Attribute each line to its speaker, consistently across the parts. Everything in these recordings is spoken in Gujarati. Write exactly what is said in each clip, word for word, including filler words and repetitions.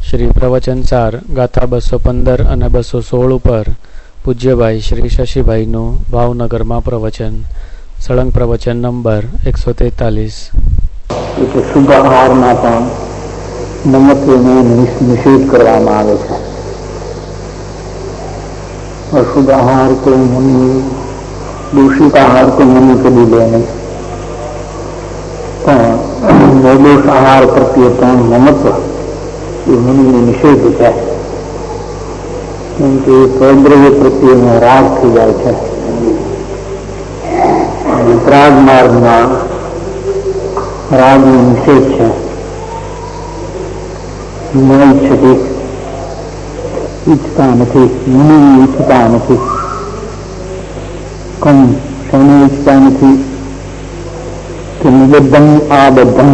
Speaker 1: શ્રી પ્રવચન ચાર ગાથા બસો પંદર અને બસો સોળ ઉપર પૂજ્યભાઈ શ્રી શશીભાઈનું ભાવનગરમાં પ્રવચન. સળંગ પ્રવચન નંબર એકસો તેતાલીસ.
Speaker 2: શુદ્ધ આહારમાં પણ નમકનો નિષેધ કરવામાં આવે છે. અશુદ્ધ આહાર તો મુનિ, દૂષિત આહાર તો મુનિ કદી લે નહીં, પણ નિર્દોષ આહાર પ્રત્યે પણ મમત્વ એ મુનિનો નિષેધ છે. કેમ કે સ્વદ્રવ્ય પ્રત્યેનો રાગ થઈ જાય છે. ત્રાગ માર્ગમાં રાગનો નિષેધ છે. ન ઈચ્છતી, ઈચ્છતા નથી, મુનિ ઈચ્છતા નથી. કમ શેને ઈચ્છતા નથી કે નિબદ્ધમ આ બધમ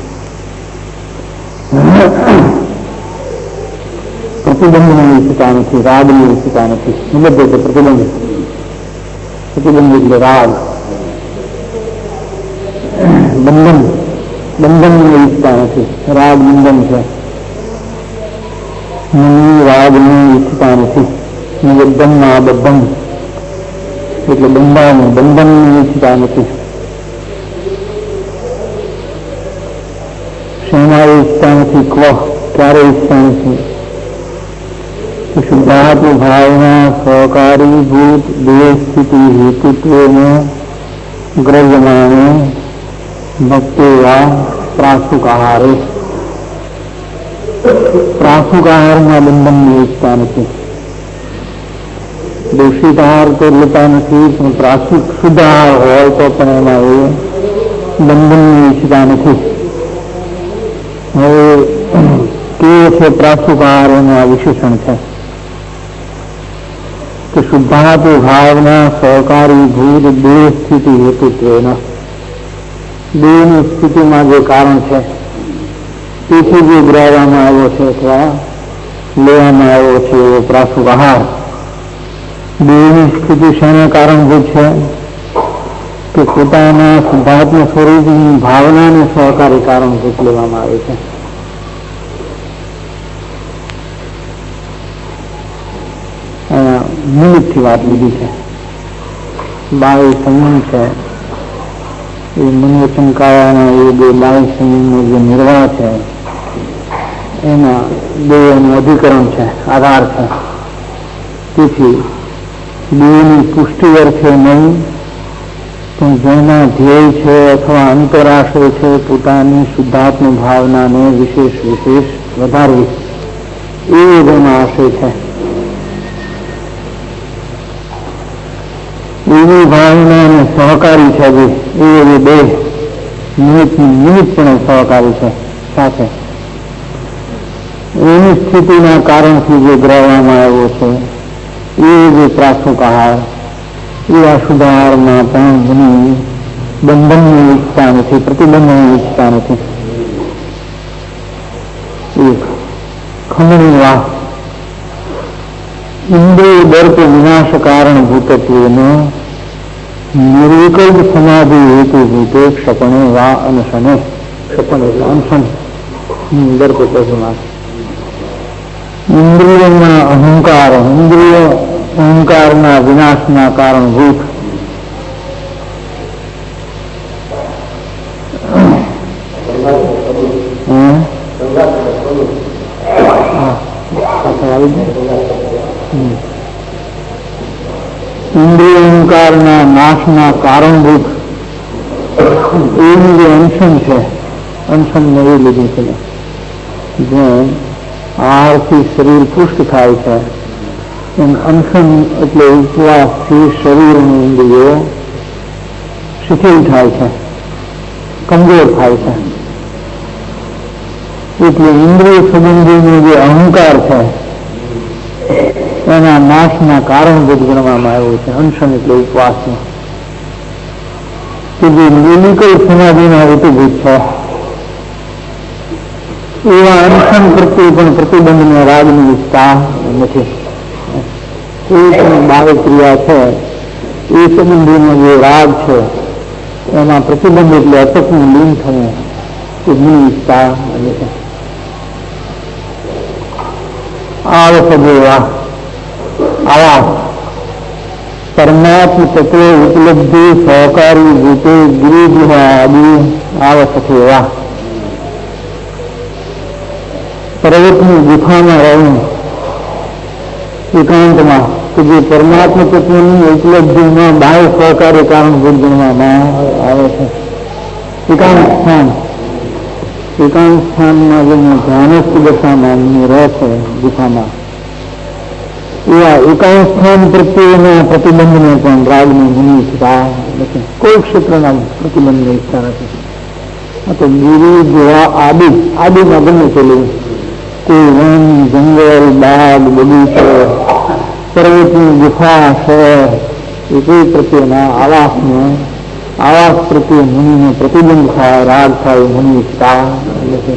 Speaker 2: પ્રતિબંધને ઈચ્છતા નથી, રાગને ઈચ્છતા નથી. નિબદ્ધ એટલે પ્રતિબંધ, પ્રતિબંધ એટલે રાગ. બંધન, બંધનને ઈચ્છતા નથી, રાગ બંધન છે. મુનિ રાગને ઈચ્છતા નથી. નિબદ્ધમ આ બધમ એટલે બંધાનું, બંધનને ઈચ્છતા નથી. શેના ઈચ્છતા નથી? ક્વ ક્યારે ઈચ્છતા નથી? શુદ્ધાત્મ ભાવના સહકારી ભૂત દેહ સ્થિતિ હેતુત્વેને ગ્રહ્યમાને ભક્તિવા પ્રાસુક આહારે. પ્રાસુક આહારના બંધનને ઈચ્છતા નથી. દૂષિત આહાર તો લેતા નથી, પણ પ્રાસુક શુદ્ધ આહાર હોય તો પણ એમાં એ બંધનને ઈચ્છતા નથી. હવે કેવો છે પ્રાસુક આહાર? એનું આ વિશેષણ છે કે શુદ્ધાત્મ ભાવના સહકારી ભૂત દેહ સ્થિતિ હેતુત્વેના, દેહની સ્થિતિમાં જે કારણ છે તેથી જે ગ્રહવામાં આવ્યો છે અથવા લેવામાં આવ્યો છે એવો પ્રાસુક આહાર. દેહની સ્થિતિ શેના કારણભૂત છે? કે પોતાના શુદ્ધાત્મ સ્વરૂપની ભાવનાને સહકારી કારણભૂત લેવામાં આવે છે. નિમિત્તથી વાત લીધી છે. બાહ્ય સંયમ છે એ મનોવચન કાયાના એ બે બાહ્ય સંયમનો જે નિર્વાહ છે એના દેહનું અધિકરણ છે, આધાર છે. તેથી દેહની પુષ્ટિ અર્થે નહીં, પણ જેના ધ્યેય છે અથવા અંતરાશય છે પોતાની શુદ્ધાત્મ ભાવનાને વિશેષ વિશેષ વધારવી, એ જેના આશય છે. એવી ભાવના અને સહકારી છે જે એ બે નિમિત્ત નિમિત્તપણે સહકારી છે સાથે. એની સ્થિતિના કારણથી જે ગ્રહવામાં આવ્યો છે એ જે પ્રાસુક આહાર, એ અશુદ્ધ આહારમાં પણ ઘણી બંધનની ઈચ્છતા નથી, પ્રતિબંધની ઈચ્છતા નથી. એક ખમણી વાહ ઇન્દ્રિય દર્પ વિનાશ કારણ ભૂતત્વનો નિર્વિકલ્પ સમાધિ હેતુ ભૂતે ક્ષપણે વા અનશને. ક્ષપણ એટલે અનશન, દર્પ પ્રજમાં ઇન્દ્રિયોના અહંકાર, ઇન્દ્રિય અહંકારના વિનાશના કારણભૂત ઇન્દ્રિય અહંકારના નાશના કારણભૂત એનું જે અનશન છે, અનશન નવી લીધી છે. જેમ આહારથી શરીર પુષ્ટ થાય છે એમ અનશન એટલે ઉપવાસથી શરીરની ઇન્દ્રિયો શિથિલ થાય છે, કમજોર થાય છે. એટલે ઇન્દ્રિય સંબંધીનો જે અહંકાર છે એના નાશના કારણભૂત ગણવામાં આવ્યું છે અનશન એટલે ઉપવાસનું, કે જે નિર્વિકલ્પ સમાધિના હેતુભૂત છે. એવા અનશન પ્રત્યે પણ પ્રતિબંધને રાગની ઈચ્છતા નથી. કોઈ પણ બાહ્ય ક્રિયા છે એ સંબંધીનો જે રાગ છે એમાં પ્રતિબંધ એટલે અટકનું લીન થવું એ ની ઈચ્છતા નથી. आवसदेवा आवास परमात्म तत्व उपलब्धि सहकारी भूते गिरिगृह आदि आवसदेवा पर्वतनी गुफाમાં રહેવું એકાંતમાં કે જે પરમાત્મ તત્વની ઉપલબ્ધિમાં બાહ્ય સહકારી કારણભૂત ગણવામાં આવે છે. એકાંત સ્થાન એકાંત સ્થાનમાં જેને ધ્યાનસ્થ દશામાં રહે છે ગુફામાં, એવા એકાંત સ્થાન પ્રત્યેના પ્રતિબંધને પણ રાગની મુનિ ઈચ્છતા નથી. કોઈ ક્ષેત્રના પ્રતિબંધને ઈચ્છતા નથી. આ તો ગિરિ જેવા આદિ આદિમાં ગમે તેલું કોઈ વન, જંગલ, બાગ, બગીચો, પર્વતની ગુફા, શહેર એ કોઈ પ્રત્યેના આવાસને આવાસ પ્રત્યે મુનિને પ્રતિબંધ થાય, રાગ થાય, મુનિ ઈચ્છતા નથી.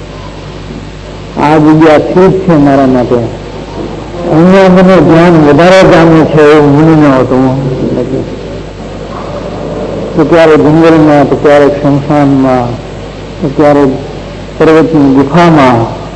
Speaker 2: આ જગ્યા ઠીક છે મારા માટે, અહીંયા મને ધ્યાન વધારે જામે છે એવું મુનિને હોતું નથી. તો ક્યારેક જંગલમાં, તો ક્યારેક શમશાનમાં, તો ક્યારેક પર્વતની ગુફામાં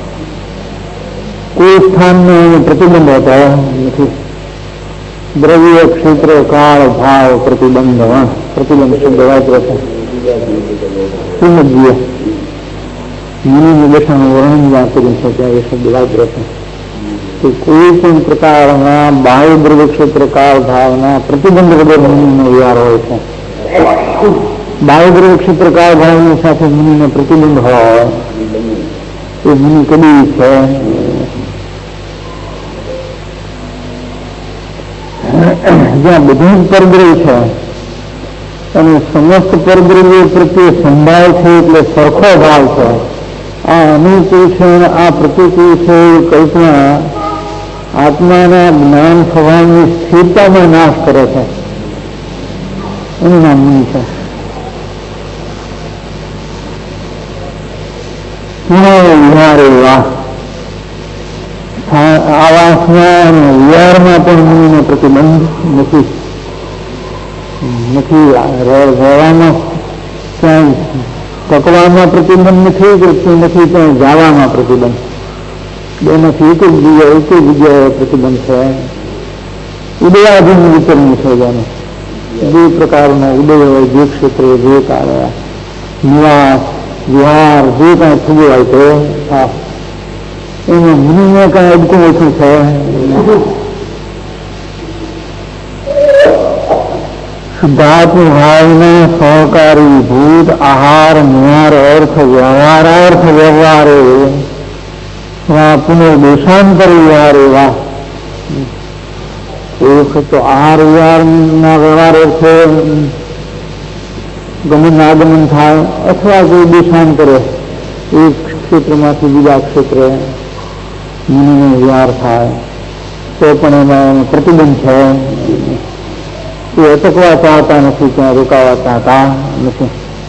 Speaker 2: કોઈ સ્થાનનો એને પ્રતિબંધ હોતો નથી. દ્રવ્ય, ક્ષેત્ર, કાળ, ભાવ, પ્રતિબંધ પ્રતિબંધ શબ્દ વાપરે છે. શ્રીમદજીએ મુનિની દશાનું વર્ણન જ્યાં કર્યું છે ત્યાં એ શબ્દ વાપરે છે કે કોઈ પણ પ્રકારના બાહ્ય દ્રવ્ય, ક્ષેત્ર, કાળ, ભાવના પ્રતિબંધ વગર મુનિનો વ્યવહાર હોય છે. બાહ્ય દ્રવ્ય, ક્ષેત્ર, કાળ, ભાવની સાથે મુનિને પ્રતિબંધ હોય એ મુનિ કદી છે. જ્યાં બધું જ પરદ્રવ્ય છે અને સમસ્ત પરદ્રવ્ય પ્રત્યે સંભાળ છે એટલે સરખો ભાવ છે. આ અનુકૂળ છે અને આ પ્રતિકૂળ છે એ કલ્પના આત્માના જ્ઞાન સ્વભાવની સ્થિરતામાં નાશ કરે છે. એનું નામ મુનિ છે. વિહાર એવા આવાસમાં અને વિહારમાં પણ મુનિનો પ્રતિબંધ નથી. નથી રહેવામાં ક્યાંય ટકવામાં પ્રતિબંધ નથી કે નથી ક્યાંય જવામાં પ્રતિબંધ. બેમાંથી એક જ જગ્યાએ એક જ જગ્યાએ પ્રતિબંધ છે. ઉદયાધીન વિતરણ છે જેનું જે પ્રકારનો ઉદય હોય, જે ક્ષેત્રે જે કાળે નિવાસ, વિહાર જે કાંઈ થયું હોય તે હા એમાં મુનિને કાંઈ અડકું ઓછું છે. શુદ્ધાત્મ ભાવના સહકારી ભૂત આહાર, નિહાર, અર્થ, વ્યવહાર, અર્થ વ્યવહારે પુનર્દેશાંતર વ્યવહાર એવા એ વખત તો આહાર વ્યવહારના વ્યવહાર અર્થે ગમન આગમન થાય અથવા કોઈ દેશાંતરે એક ક્ષેત્રમાંથી બીજા ક્ષેત્રે મુનિનો વ્યવહાર થાય તો પણ એમાં પ્રતિબંધ છે. એ અટકવા ચાહતા નથી, ત્યાં રોકાવા ચાહતા નથી.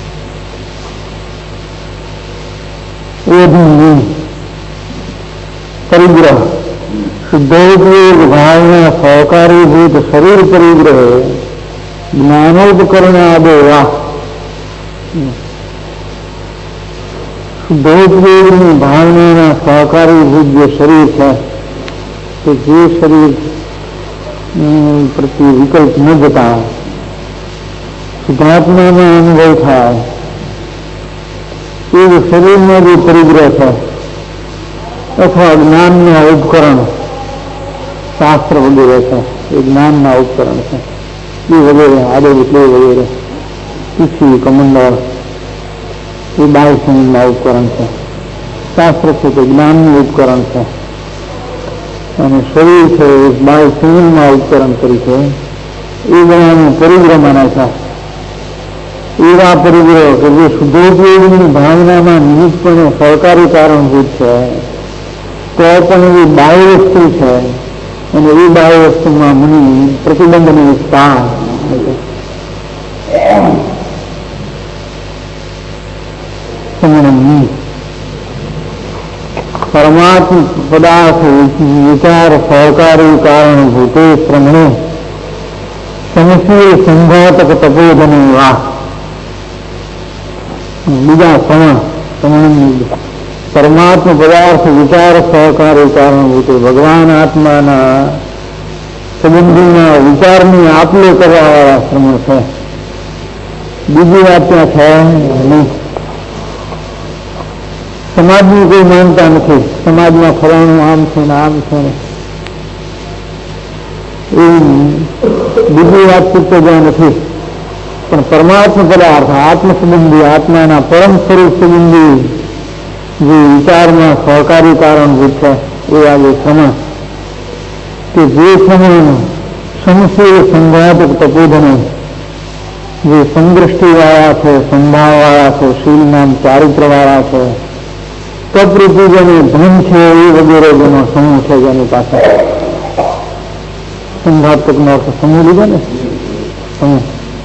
Speaker 2: પરિગ્રહ શુદ્ધોપયોગ ભાવના સહકારીભૂત શરીર પરિગ્રહ જ્ઞાનોપકરણ આદેવા શુદ્ધોપયોગની ભાવનાના સહકારીભૂત જે શરીર છે કે જે શરીર પ્રત્યે વિકલ્પ ન જતા શુદ્ધાત્માનો અનુભવ થાય એ શરીરમાં જે પરિગ્રહ છે અથવા જ્ઞાનના ઉપકરણ શાસ્ત્ર વગેરે છે એ જ્ઞાનના ઉપકરણ છે એ વગેરે આડે એટલે વગેરે પીછી કમંડળ એ બાહ્ય સંગીતના ઉપકરણ છે. શાસ્ત્ર છે તે જ્ઞાનનું ઉપકરણ છે અને શરીર છે એ બાહ્ય સંગીતના ઉપકરણ તરીકે એ ગણાનું પરિગ્રહ માને છે. એવા પરિગ્રહ કે જે શુદ્ધોપયોગની ભાવનામાં નિમિત્તપણે સહકારી કારણભૂત છે તો પણ એવી બાહ્ય વસ્તુ છે અને એ બાહ્ય વસ્તુમાં મુનિ પ્રતિબંધની સ્થાન પરમાત્મ પદાર્થ વિચાર સહકારી કારણભૂતે પ્રમણે સમસ્યા સંઘાતક તપોધન વા બીજા સવણ પરમાત્મા પદાર્થ વિચાર સહકારી કારણભૂત ભગવાન આત્માના સંબંધીના વિચારની આપલે કરવા વાળા શ્રમણ છે. બીજી વાત ત્યાં છે નહીં. સમાજની કોઈ માનતા નથી. સમાજમાં ફલાણું આમ છે ને આમ છે ને એ બીજી વાત પૂરતો જ્યાં નથી. પણ પરમાત્મા પદાર્થ આત્મ સંબંધી આત્માના પરમ સ્વરૂપ સંબંધી જે વિચારમાં સહકારી કારણભૂત છે એ આજે શ્રમણ કે જે શ્રમણ સંશય સંઘાતક તપોધન જે સંદ્રષ્ટિ વાળા છે, સંભાવ વાળા છે, શીલ નામ ચારિત્ર વાળા છે, તપરૂપી જેનું ધન છે એ વગેરે જેનો સમૂહ છે જેની પાસે સંઘાતક નો અર્થ સમૂહ લીધો ને સમૂહ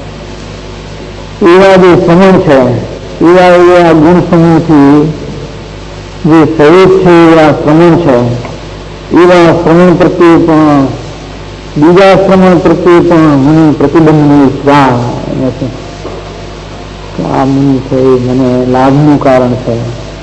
Speaker 2: એવા જે સમૂહ છે એવા એવા ગુણ સમૂહથી જે સહિત છે એવા શ્રમણ છે. એવા શ્રમણ પ્રત્યે પણ બીજા શ્રમણ પ્રત્યે પણ મને પ્રતિબંધની સ્વાહ નથી. આ મુનિ છે એ મને લાભનું કારણ છે,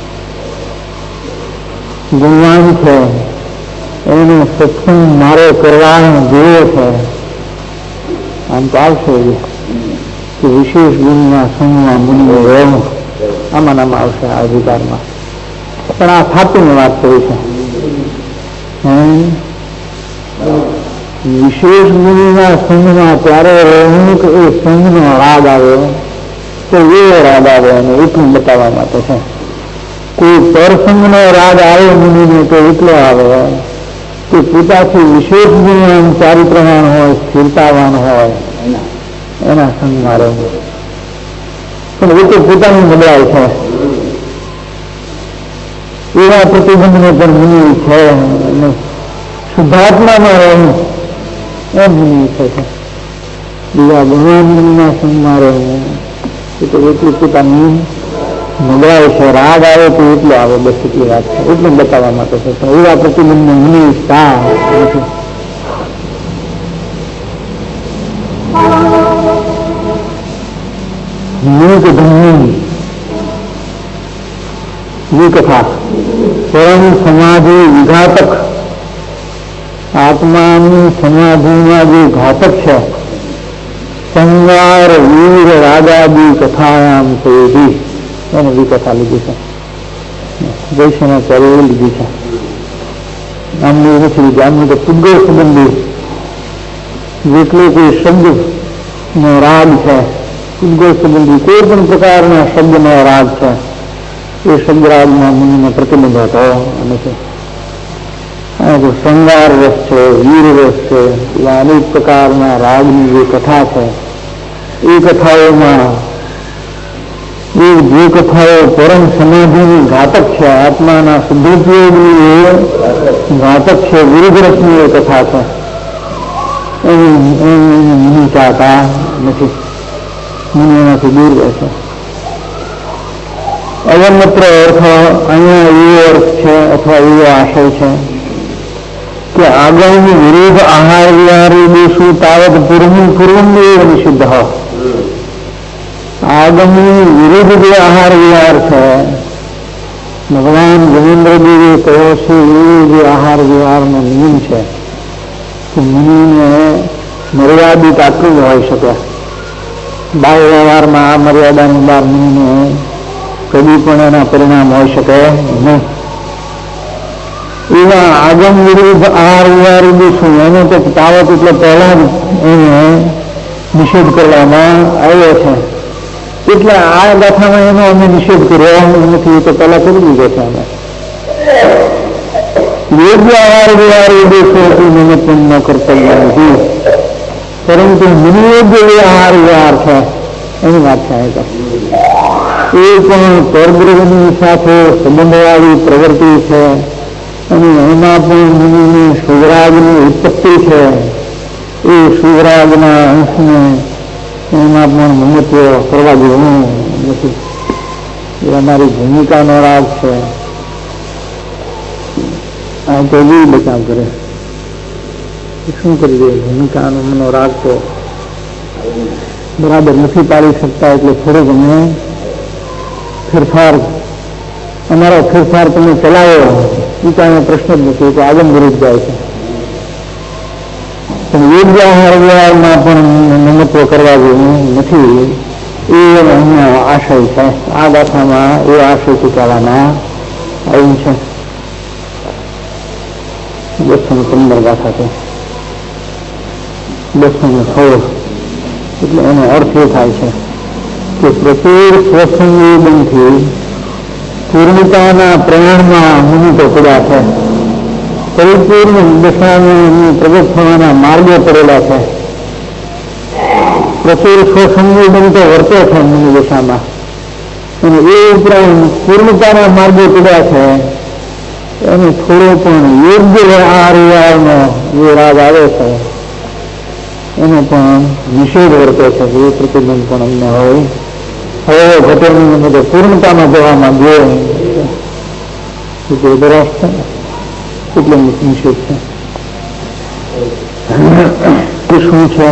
Speaker 2: ગુણવાન છે, એનો સત્સંગ મારે કરવા જેવો છે. આમ તો આવશે કે વિશેષ ગુણના સંગમાં મુનિ રહેવું આમાં નામાં આવશે આ અધિકારમાં. પણ આ થાપીની વાત કરી છે. વિશેષ ગુણના સંઘમાં ત્યારે રહેવું કે એ સંઘનો રાગ આવે તો એવો રાગ આવે અને એટલું બતાવવા માટે છે. કોઈ પરસંગનો રાગ આવે મુનિને તો એટલો આવે કે પોતાથી વિશેષ ગુણ ચારિત્રવાન હોય, સ્થિરતાવાન હોય એના સંગમાં રહેવું. પણ એ તો પોતાની નબળાઈ છે. એવા પ્રતિબંધને પણ મુનિ છે અને શુદ્ધાત્મામાં રહેવું એમ મુનિ છે. બીજા ભગવાન મુનિના સંગમાં રહેવું એ તો એટલી પોતાની નબળાઈ છે. રાગ આવે તો એટલો આવે, બસ એટલી વાત છે. એટલું બતાવવા માટે છે. પણ એવા પ્રતિબંધને મુનિ શા નથી. મૂક ધમની ये कथा परम समाधि विघातक आत्मानी समाधिમાં જે ઘાતક છે સંવાર વીર રાગાદી કથાયામ સેવી એને બી કથા લીધી છે. વૈષ્ણવાચાર્ય લીધી છે. આમની નથી લીધી. આમની તો પુદ્ગલ સંબંધી જેટલો કોઈ શબ્દનો રાગ છે, પુદ્ગલ સંબંધી કોઈ પણ પ્રકારના શબ્દનો રાગ છે એ શબ્દરાજમાં મુનિને પ્રતિબંધ હતો નથી. શૃંગાર રસ છે, વીર રસ છે, એવા અનેક પ્રકારના રાગની જે કથા છે એ કથાઓમાં એ જે કથાઓ પરમ સમાધિની ઘાતક છે, આત્માના શુદ્ધોપયોગની એ ઘાતક છે, વિરુદ્ધ રસની એ કથા છે એની મુનિ ચાહતા નથી. મુનિ એનાથી દૂર રહે છે. અવનત્ર અર્થ અહીંયા એવો અર્થ છે અથવા એવો આશય છે કે આગળની વિરુદ્ધ આહાર વિહારી દેશું તાવત પૂર્વ પૂર્વ નિષિદ્ધ. આગળની વિરુદ્ધ જે આહાર વિહાર છે ભગવાન ગજેન્દ્રદેવે કહ્યો છે એ જે આહાર વિહારનો નિયમ છે કે મુનિને મર્યાદિત આટલું જ હોઈ શકે. બાહ્ય વ્યવહારમાં આ મર્યાદાની બહાર મુનિને કદી પણ એના પરિણામ હોઈ શકે નહીં. એવા આગમ વિરુદ્ધ આહાર વિહાર શું એને તો તાવત એટલે પહેલા જ એને નિષેધ કરવામાં આવ્યો છે. એટલે આ ગાથામાં એનો અમે નિષેધ કર્યો નથી. એ તો પહેલા કરી દીધો છે. અમે યોગ્ય આહાર વિહાર દેશો નિમિત્ત ન કર્તવ્ય નથી, પરંતુ નિર્યોગ્ય એ આહાર વિહાર છે એની વાત થાય તો એ પણ પરબ્રહ્મની સાથે સંબંધવાળી પ્રવૃત્તિ છે અને એમાં પણ મુનિની શુભરાગની ઉત્પત્તિ છે. એ શુભરાગના અંશને એમાં પણ મહત્વ કરવા જેવું નથી. એ અમારી ભૂમિકાનો રાગ છે. આ તો બી બચાવ કરે શું કરી દે. ભૂમિકાનો મનો રાગ તો બરાબર નથી પાડી શકતા એટલે થોડોક અમે ફેરફાર અમારો ફેરફાર તમે ચલાવ્યો એ કાંઈ પ્રશ્ન જ નથી, તો આગળ વિરુદ્ધ જાય છે. પણ યોગ્ય આહાર વ્યવહારમાં પણ નમત્વ કરવા જેવું નથી, એ અહીંયા આશય છે. આ ગાથામાં એ આશય ચૂકવવાના આવ્યું છે. બસો ને પંદર ગાથા છે, બસો ને સોળ. એટલે એનો અર્થ એ થાય છે કે પ્રચુર સ્વસંવેદનથી પૂર્ણતાના પ્રયાણમાં મુનિતો પડ્યા છે, પરિપૂર્ણ દશામાં પ્રગટ થવાના માર્ગો પડેલા છે. પ્રચુર સ્વસંવેદન તો વર્તે છે મુનિ દશામાં, અને એ ઉપરાંત પૂર્ણતાના માર્ગો પડ્યા છે. એને થોડો પણ યોગ્ય આહાર વિહારનો જે રાગ આવે છે એનો પણ નિષેધ વર્તે છે. એ પ્રતિબંધ પણ અમને હોય. હવે ઘટેની બધે પૂર્ણતામાં જવા માંગીએ એટલે બરાશ છે, એટલે નિષેધ છે. શું છે?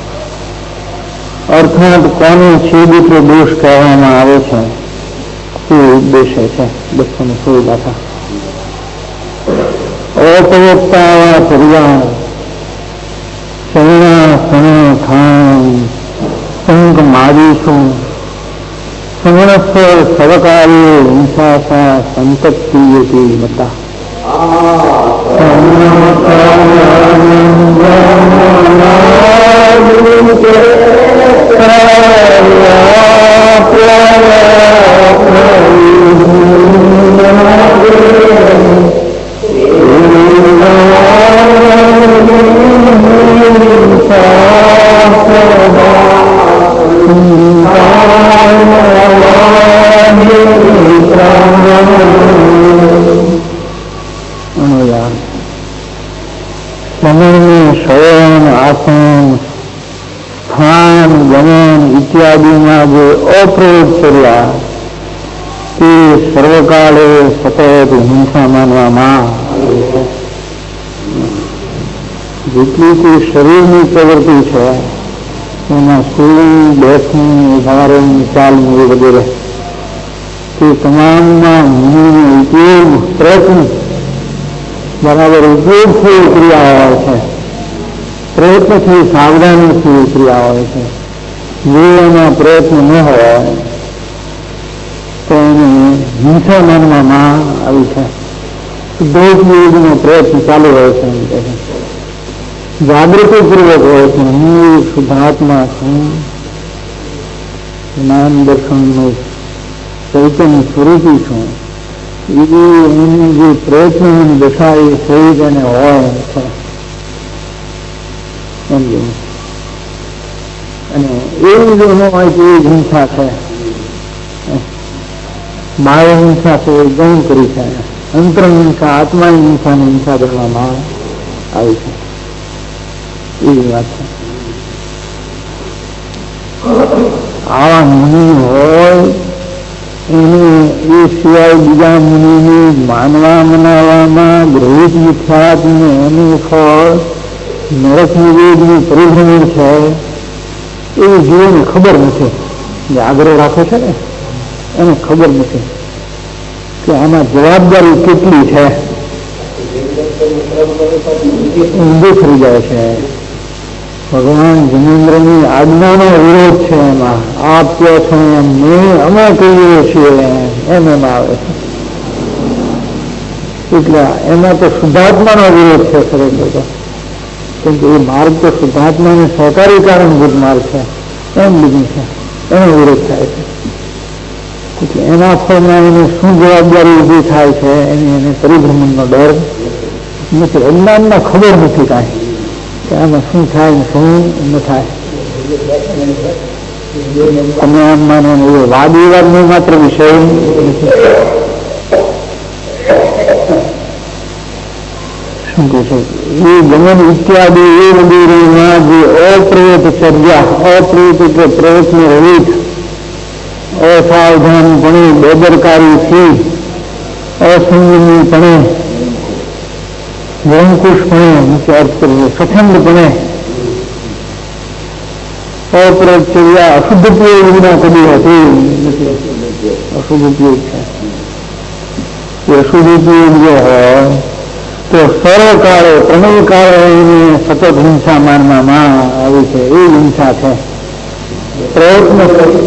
Speaker 2: અર્થાત કોને છેદિત દોષ કહેવામાં આવે છે તે ઉદ્દેશ્ય છે. બસો ને સોળ ગાથા. અપવક્તા પરિવાર શરણા શરણ ખાન સંગ મારીશું સમણસ્વ સવકાર્ય હિંસાસા સંતપ્તિ મતા. ઇત્યાદિમાં જે અપ્રયોગ કર્યા તે સર્વકાળે સતત હિંસા માનવામાં આવે છે. જેટલી કોઈ શરીરની પ્રવૃત્તિ છે એમાં સૂવું, બેસવું, ઉભારવું, ચાલવું વગેરે તે તમામમાં મુનિનો ઉપયોગ પ્રયત્ન બરાબર ઉપયોગથી ક્રિયા હોય છે, પ્રયત્નથી સાવધાનીથી ક્રિયા હોય છે. જો એના પ્રયત્ન ન હોય તો એને હિંસા માનવામાં આવી છે. શુદ્ધોપયોગનો પ્રયત્ન ચાલુ હોય છે, જાગૃતિપૂર્વક હોય છે. હું શુદ્ધાત્મા છું, જ્ઞાન દર્શનનું ચૈતન્ય સ્વરૂપી છું. એ એની જે પ્રયત્નની દશા એ સહિત એને હોય છે એમ. અને એવું જો ન હોય કે એ હિંસા છે, બાહ્ય હિંસા છે એ ગૌણ કરી છે. અંતર હિંસા, આત્માની હિંસાની હિંસા કરવામાં આવી છે. એવી વાત છે. આવા મુનિ હોય એને એ સિવાય બીજા મુનિને માનવા મનાવવામાં ગ્રહિત મિથ્યાત્મને એનું ફળ નરક નિવેદનું પરિભ્રમણ છે એ જીવોને ખબર નથી. જે આગ્રહ રાખે છે ને એને ખબર નથી કે આમાં જવાબદારી કેટલી છે. ઊંધું થઈ જાય છે. ભગવાન જિનેન્દ્રની આજ્ઞાનો વિરોધ છે એમાં. આપ કહો છો એમ મેં અમે કહીએ છીએ એમ એમ આવે છે. એટલે એમાં તો શુદ્ધાત્માનો વિરોધ છે ખરેખર તો. કેમ કે એ માર્ગ તો શુદ્ધાત્માને સહકારી કારણભૂત માર્ગ છે એમ લીધું છે, એનો વિરોધ થાય છે. એટલે એના ફળમાં એને શું જવાબદારી ઊભી થાય છે એની એને પરિભ્રમણનો ડર નથી. અજ્ઞાનમાં ખબર નથી કાંઈ કે આમાં શું થાય ને શું ન થાય. તમે આમ માનો એ વાદ વિવાદનો માત્ર વિષય નથી. શું કહે છે એ ગમન ઇત્યાદિ એ વગેરેમાં જે અપ્રયત ચર્યા, અપ્રયત એટલે પ્રયત્ન રહિત, અસાવધાનપણે, બેદરકારીથી, અસંયમીપણે, નિરંકુશપણે, મુખ્ય અર્થ કરીએ સ્વચ્છંદપણે અપ્રચર્યા અશુદ્ધ ઉપયોગ વિના કદી હતી નથી. અશુદ્ધ ઉપયોગ છે એ અશુદ્ધિ જો હોય તો સર્વ કાળે પ્રણય કાળે એને સતત હિંસા માનવામાં આવી છે. એ હિંસા છે. પ્રયત્ન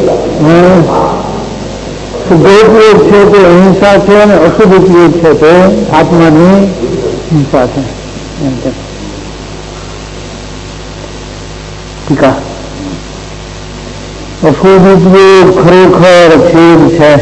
Speaker 2: શુદ્ધોપયોગ છે તે હિંસા છે અને અશુદ્ધ ઉપયોગ છે તે આત્માની હિંસા છે. એમ છે ટીકા. અશુદ્ધ ઉપયોગ ખરેખર છેદ છે.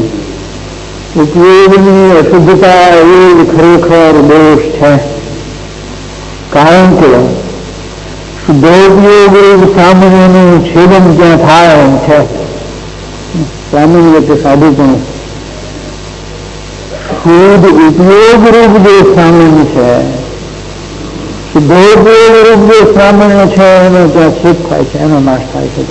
Speaker 2: ઉપયોગની અશુદ્ધતા એ ખરેખર દોષ છે. કારણ કે શુદ્ધોપયોગ સામાન્યનું છેદન ત્યાં થાય છે. સામાન્ય રીતે સાધુ પણ શુદ્ધ ઉપયોગ રૂપ જે સામાન્ય છે, શુદ્ધોપયોગ રૂપ જે સામાન્ય છે એનો ત્યાં છેદ થાય છે, એનો નાશ થાય છે.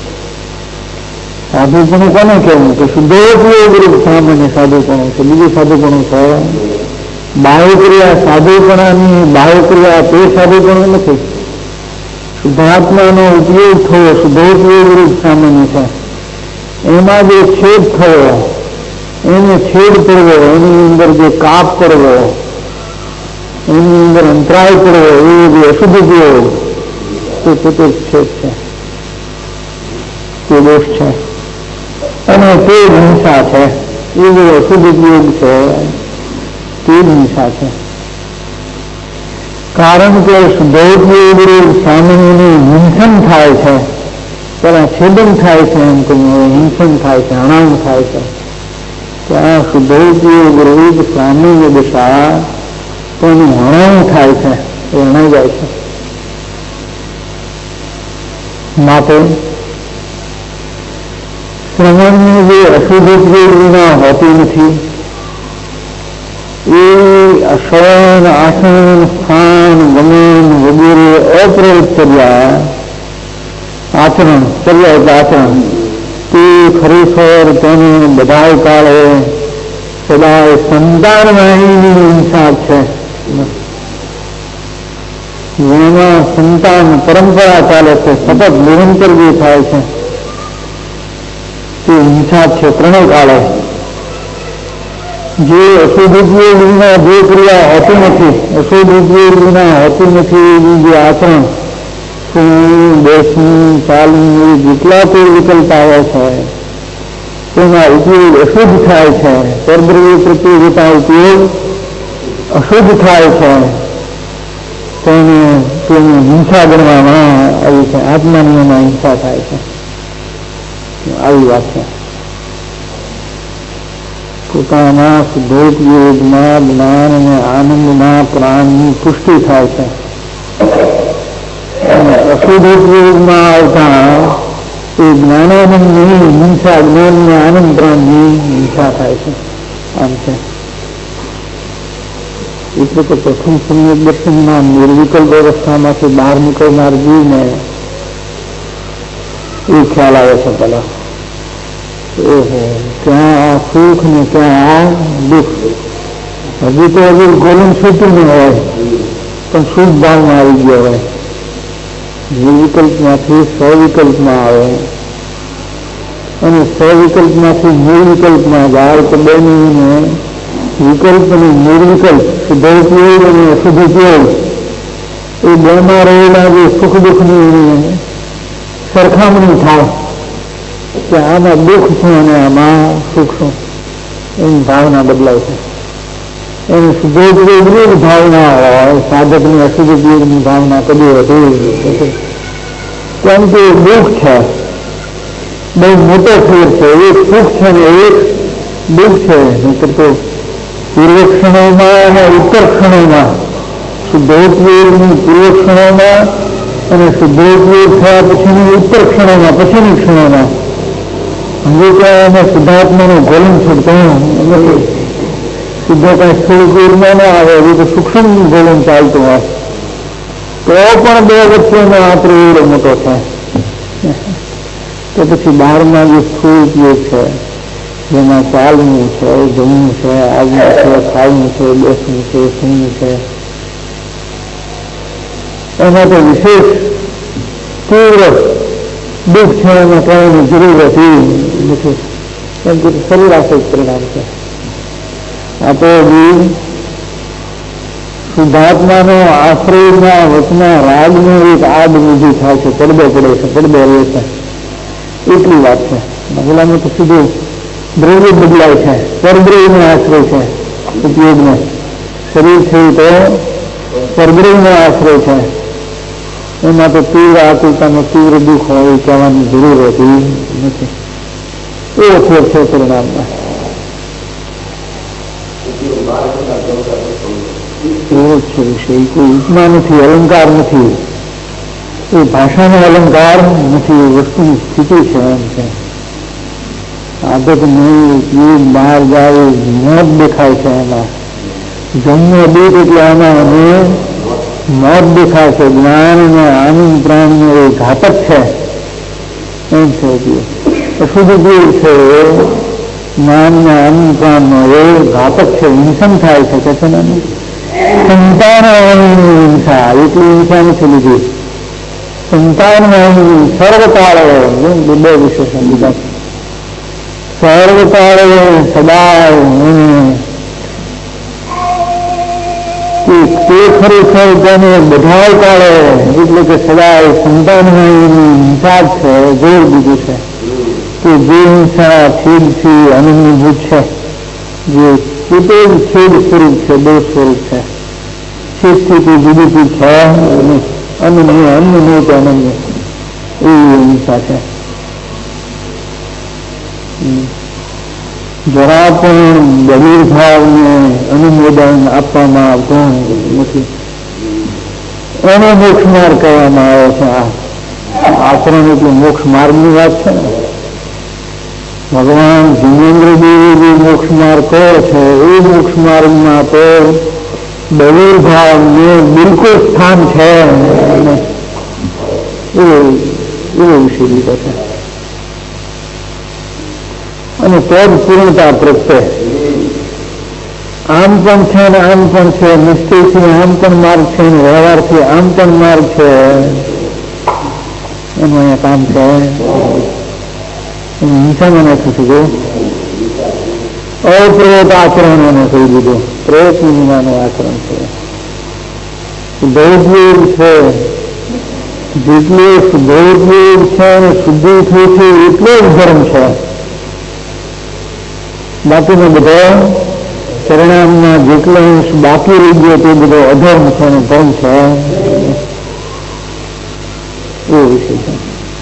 Speaker 2: સાધુપણું કોને કહેવું? કે શુદ્ધોપયોગ રૂપ સામાન્ય સાધુપણું છે. બીજું સાધુપણું છે બાહ્યક્રિયા. સાધુપણાની બાહ્યક્રિયા તે સાધુપણું નથી. શુદ્ધાત્માનો ઉપયોગ થયો શુદ્ધોપયોગ રૂપ સામાન્ય છે. એમાં જે છેદ થયો, એને છેદ પડવો, એની અંદર જે કાપ પડવો, એની અંદર અંતરાય પડવો, એ જે અશુદ્ધ ઉપયોગ તે પોતે જ છેદ છે, તે દોષ છે. અને તે હિંસા છે. એ જે અશુદ્ધ ઉપયોગ છે તે હિંસા છે. કારણ કે શુદ્ધોપયોગ સામાન્યનું હિંસન થાય છે, પેલા છેદન થાય છે, એમ કહીએ હિંસન થાય છે, હણાણ થાય છે. ત્યાં શુદ્ધોપયોગ રૂપ સામાન્ય દશા તેનું હણાણ થાય છે, એ હણાઈ જાય છે. માટે શ્રવણની જે અશુદ્ધ ઉપયોગ વિના હોતી નથી, એ શ્રવણ આસન સ્થાન ગમન વગેરે અપ્રયુક્ત ચર્યા આચરણ ચર્યા એટલે આચરણ તે ખરેખર તેને બધા કાળે સદાય સંતાન વાહિની હિંસા છે. જેમાં સંતાન પરંપરા ચાલે છે, સતત નિરંતર જે થાય છે તે હિંસા છે. ત્રણેય કાળે જે અશુદ્ધ ઉપયોગ વિના જે ક્રિયા હોતી નથી, અશુદ્ધ ઉપયોગ વિના હોતી નથી, એવી જે આચરણ શું બેસવું ચાલવું જેટલા કોઈ વિકલ્પ આવે છે તેના ઉપયોગ અશુદ્ધ થાય છે. પરદ્રવ્ય પ્રત્યે જતા ઉપયોગ અશુદ્ધ થાય છે, તેને તેની હિંસા ગણવામાં આવી છે. આત્માની એમાં હિંસા થાય છે. આવી વાત છે. પોતાના શુદ્ધોપયોગમાં જ્ઞાન અને આનંદમાં પ્રાણની પુષ્ટિ થાય છે. અને અશુદ્ધ ઉપયોગમાં આવતા એ જ્ઞાનાનંદની હિંસા, જ્ઞાનને આનંદ પ્રાણની હિંસા થાય છે. આમ છે. એટલે કે પ્રથમ સમ્યક દર્શનમાં નિર્વિકલ્પ અવસ્થામાંથી બહાર નીકળનાર જીવને એ ખ્યાલ આવે છે પેલા ઓહો ક્યાં આ સુખ ને ક્યાં આ દુઃખ. હજી તો હજુ ગોલન છૂટ્યું ન હોય પણ સુખ ભાવમાં આવી ગયો હોય. નિર્વિકલ્પમાંથી સવિકલ્પમાં આવે અને સવિકલ્પમાંથી નિર્વિકલ્પમાં જાય તો બનીને વિકલ્પ અને નિર્વિકલ્પ શુદ્ધોપયોગ અને અશુદ્ધ ઉપયોગ એ બેમાં રહેલા જે સુખ દુઃખની સરખામણી થાય કે આમાં દુઃખ શું અને આમાં સુખ શું, એની ભાવના બદલાય છે. એની શુદ્ધોપયોગની ભાવના હોય, સાધકની અશુદ્ધ ઉપયોગની ભાવના કદી હતી. કેમ કે દુઃખ છે, બહુ મોટો ફેર છે. એક સુખ છે ને એક દુઃખ છે. નહીતર તો પૂર્વ ક્ષણોમાં અને ઉત્તર ક્ષણોમાં શુદ્ધોપયોગની પૂર્વ ક્ષણોમાં અને શુદ્ધોપયોગ થયા પછીની ઉત્તર ક્ષણોમાં પછીની ક્ષણોમાં હંમેશા અમે શુદ્ધાત્માનું ગોલન છોડતું નથી. શુદ્ધ કાંઈ સ્થૂળ ગોળમાં ના આવે એ તો સૂક્ષ્મ ગોલન ચાલતું હોય તો પણ બે વચ્ચેનો આંતરો એવડો મોટો છે. તો પછી બહારમાં જે સ્થૂળ ઉપયોગ છે, જેમાં ચાલવું છે, જમવું છે, આવવું છે, ખાવું છે, બેસવું છે, સૂવું છે, એમાં તો વિશેષ તીવ્ર દુઃખ છે. એમાં કહેવાની જરૂર હતી નથી, કેમ કે સરેરાશ જ પરિણામ છે. આ તો શુદ્ધાત્માનો આશ્રયના વચના રાગનો એક આદ ઊભી થાય છે, પડદો પડે છે, પડદો રહે છે, એટલી વાત છે. પેલામાં તો સીધું દ્રવ્ય બદલાય છે, પરદ્રવ્યનો આશ્રય છે ઉપયોગનો. શરીર છે તો પરદ્રવ્યનો આશ્રય છે, એમાં તો તીવ્ર આકુલતાનો તીવ્ર દુઃખ હોય કહેવાની જરૂર હોતી નથી. એવો ફેર છે પરિણામમાં. એવો જ છે વિષય. કોઈ ઉપમા નથી, અલંકાર નથી, એ ભાષાનો અલંકાર નથી, એ વસ્તુની સ્થિતિ છે. એમ છે આદત નહીં ઉપયોગ બહાર જાય મોત દેખાય છે એમાં. જન્મ દૂધ એટલે આમાં અને મોત દેખાય છે. જ્ઞાન અને આનંદ પ્રાણનો એ ઘાતક છે એમ છે. અશુદ્ધ ઉપયોગ છે જ્ઞાન ને આનંદ પ્રાણનો એ ઘાતક છે, હિંસન થાય છે. કે છે ને સંતાન હિંસા, એટલી હિંસા નથી લીધી. સંતાનમાં સર્વકાળે બે વિશેષણ લીધા. સર્વકાળે સદાય તે ખરેખર તેને બધા કાળે એટલે કે સદાય સંતાનમાં એની હિંસા જ છે. જોર દીધું છે કે જે હિંસા છેદથી અનન્યભૂત છે, જે પોતે જ છેદ સ્વરૂપ છે, દોષ સ્વરૂપ છે, છેદથી કોઈ જુદું છે નહીં. અન્ય અન્ય નહીં કે અનન્ય એવી હિંસા છે. જરા પણ બહિર્ભાવને અનુમોદન આપવામાં આવતું નથી. એને મોક્ષ માર્ગ કહેવામાં આવે છે. આ આચરણ એટલે મોક્ષ માર્ગની વાત છે ને. ભગવાન જીનેન્દ્રદેવે જે મોક્ષ માર્ગ કહે છે એ મોક્ષ માર્ગમાં તો બહિર્ભાવને બિલકુલ સ્થાન છે. એવો એવો વિષય લીધો છે. અને તો જ પૂર્ણતા પ્રગટે. આમ પણ છે ને આમ પણ છે, નિશ્ચયથી આમ પણ માર્ગ છે ને વ્યવહારથી આમ પણ માર્ગ છે. એનું અહીંયા કામ છે. હિંસામાં નથી થયું. અપ્રયત આચરણોને કહી દીધું. પ્રયત્ન વિનાનું આચરણ છે. દૈવયોગ છે, જેટલો દૈવયોગ છે અને શુદ્ધિ થઈ છે એટલો જ ધર્મ છે. બાકીનો બધો પરિણામમાં જેટલો અંશ બાકી રહી ગયો તે બધો અધર્મ છે અને ધર્મ છે. એવો વિષય છે.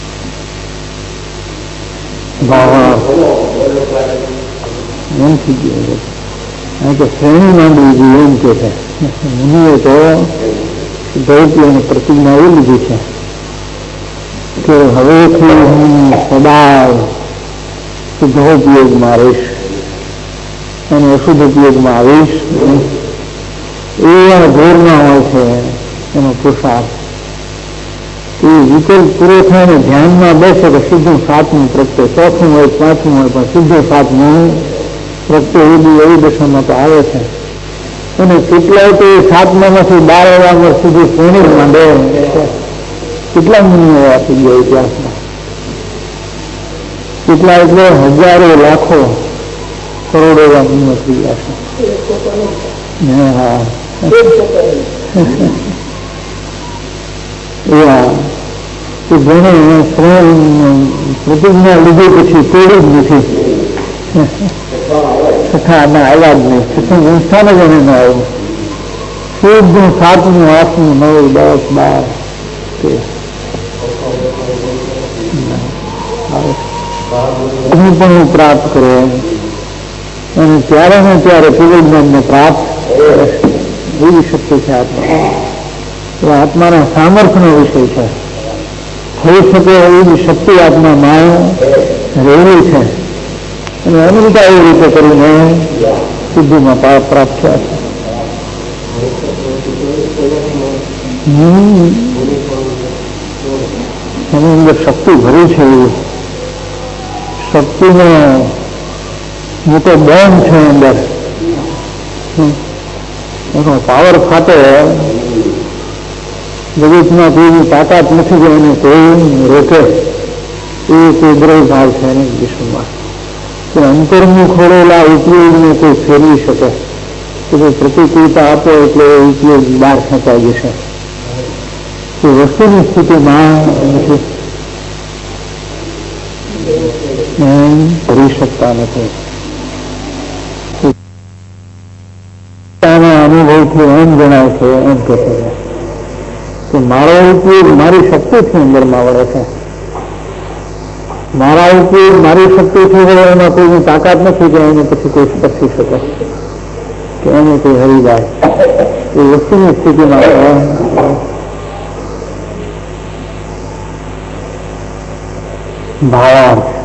Speaker 2: એમ થઈ ગયો કે શ્રેણી માંડવી જોઈએ એમ કે છે. મુનિએ તો દૈત્યની પ્રતિજ્ઞા એ લીધી છે કે હવેથી હું સદા શુદ્ધોપયોગમાં રહીશ અને અશુદ્ધ ઉપયોગમાં આવીશ. એવા ઘોરમાં હોય છે એનો પુરુષાર્થ. એ વિકલ્પ પૂરો થાય ને ધ્યાનમાં બેસે તો સીધું સાતમું પ્રગટે, ચોથું હોય પાંચમું હોય પણ સીધું સાતમું પ્રગટે. એવી એવી દશામાં તો આવે છે. અને કેટલાય તો સાતમામાંથી બાર એવામાં સુધી શ્રેણી માંડે. કેટલા મુનિઓ આપી ગયા ઇતિહાસમાં. કેટલા એટલે હજારો લાખો કરોડો એવા મુનિઓ થઈ ગયા છે. હા એવા કે જેને પ્રતિજ્ઞા લીધી પછી તોડી જ નથી. છઠ્ઠા ના આવ્યા જ નહીં. છઠ્ઠું સંસ્થાન જ એને ન આવ્યું. શુદ્ધ સાતમું આઠમું નવ દસ બાર તે પણ પ્રાપ્ત કરે અને ત્યારે ને ત્યારે પૂર્વજ્ઞાનને પ્રાપ્ત એવી શક્તિ છે આત્મા. એ આત્માના સામર્થ્યનો વિષય છે. થઈ શકે એવી શક્તિ આત્મામાં રહેલી છે અને અનુરૂપતા એવી રીતે કરીને સિદ્ધિમાં પ્રાપ્ત થયા છે. એની અંદર શક્તિ ભરી છે. એવી શક્તિનો મોટો બોમ્બ છે અંદર. એનો પાવર ફાટે. જગતમાં કોઈની તાકાત નથી કે એને કોઈ રોકે. એ કોઈ દ્રવ્ય ભાવ છે એની વિશ્વમાં કે અંતર્મુખ ખોડેલા ઉપયોગને કોઈ ફેરવી શકે. કે ભાઈ પ્રતિકૂળતા આપો એટલે ઉપયોગ બહાર ખેંચાઈ જશે. એ વસ્તુની સ્થિતિમાં કરી શકતા નથી. અનુભવથી એમ જણાય છે, એમ કહે છે કે મારો ઉપયોગ મારી શક્તિથી અંદરમાં વળે છે. મારા ઉપયોગ મારી શક્તિથી વળે એમાં કોઈની તાકાત નથી કે એને પછી કોઈ સ્પર્શી શકે કે એને કોઈ હરી જાય. એ વસ્તુની સ્થિતિમાં ભાવાર્થ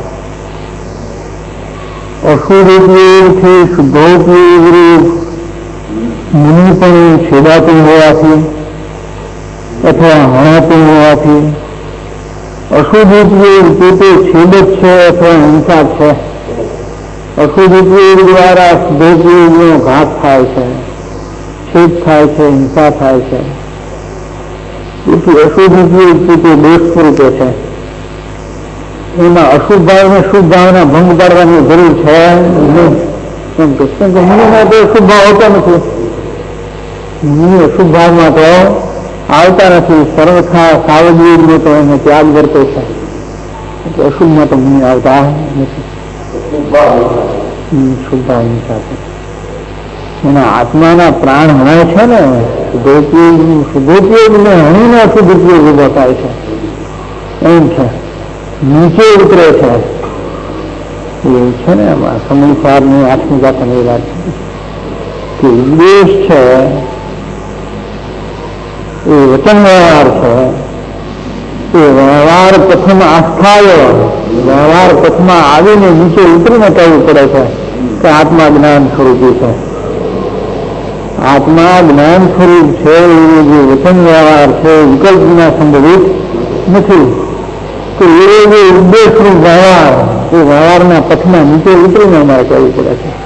Speaker 2: અશુદ્ધોપયોગથી શુદ્ધોપયોગ મુનિ પણ છેદાતું હોવાથી અથવા હણાતું હોવાથી અશુદ્ધ ઉપયોગ પોતે છેદ જ છે અથવા હિંસા છે. અશુદ્ધ ઉપયોગ દ્વારા શુદ્ધોપયોગનો ઘાત થાય છે, છેદ થાય છે, હિંસા થાય છે. તેથી અશુદ્ધ ઉપયોગ પોતે દોષ સ્વરૂપે છે. એમાં અશુદ્ધ ભાવને શુદ્ધ ભાવના ભંગ પાડવાની જરૂર છે કેમ કે મુનિમાં તો અશુદ્ધ ભાવ હોતો નથી. મુનિ અશુદ્ધ ભાવમાં તો આવતા નથી. સર્વથા સાવજ્ઞ તો એને ત્યાગ કરતો છે એટલે અશુદ્ધમાં તો મુનિ આવતા નથી. શુદ્ધ ભાવની સાથે એના આત્માના પ્રાણ હણાય છે ને. શુદ્ધોપયોગ શુદ્ધોપયોગ ને હણીને અશુદ્ધ ઉપયોગ ઉભો થાય છે એમ છે. નીચે ઉતરે છે એવું છે ને. એમાં સમયસારની આઠમી જાતની વાત છે કે ઉદ્દેશ છે એ વચન વ્યવહાર છે. એ વ્યવહાર પ્રથમ આસ્થાયો વ્યવહાર પથમાં આવીને નીચે ઉતરીને કહેવું પડે છે કે આત્મા જ્ઞાન સ્વરૂપી છે. આત્મા જ્ઞાન સ્વરૂપ છે એ જે વચન વ્યવહાર છે વિકલ્પ વિના સંભવિત નથી. તો એ જે ઉદ્દેશરૂપ વ્યવહાર એ વ્યવહારના પથમાં નીચે ઉતરીને અમારે કહેવું પડે છે.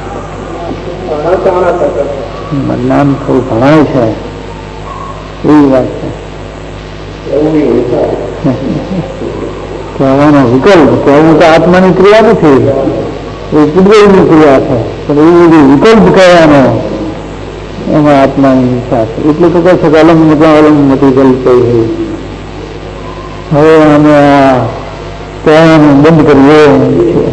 Speaker 2: જ્ઞાન થોડું ભણાય છે એવી વાત છે. કહેવાનો વિકલ્પ કહેવું તો આત્માની ક્રિયા નથી, એ કુદરતની ક્રિયા છે. પણ એવું બધું વિકલ્પ કહેવાનો એમાં આત્માની ઈચ્છા છે. એટલે તો કહે છે કે અલંગ મતલબ અલંગ મતી ગઈ કઈ. હવે અમે આ કહેવાનું બંધ કરીએ છીએ.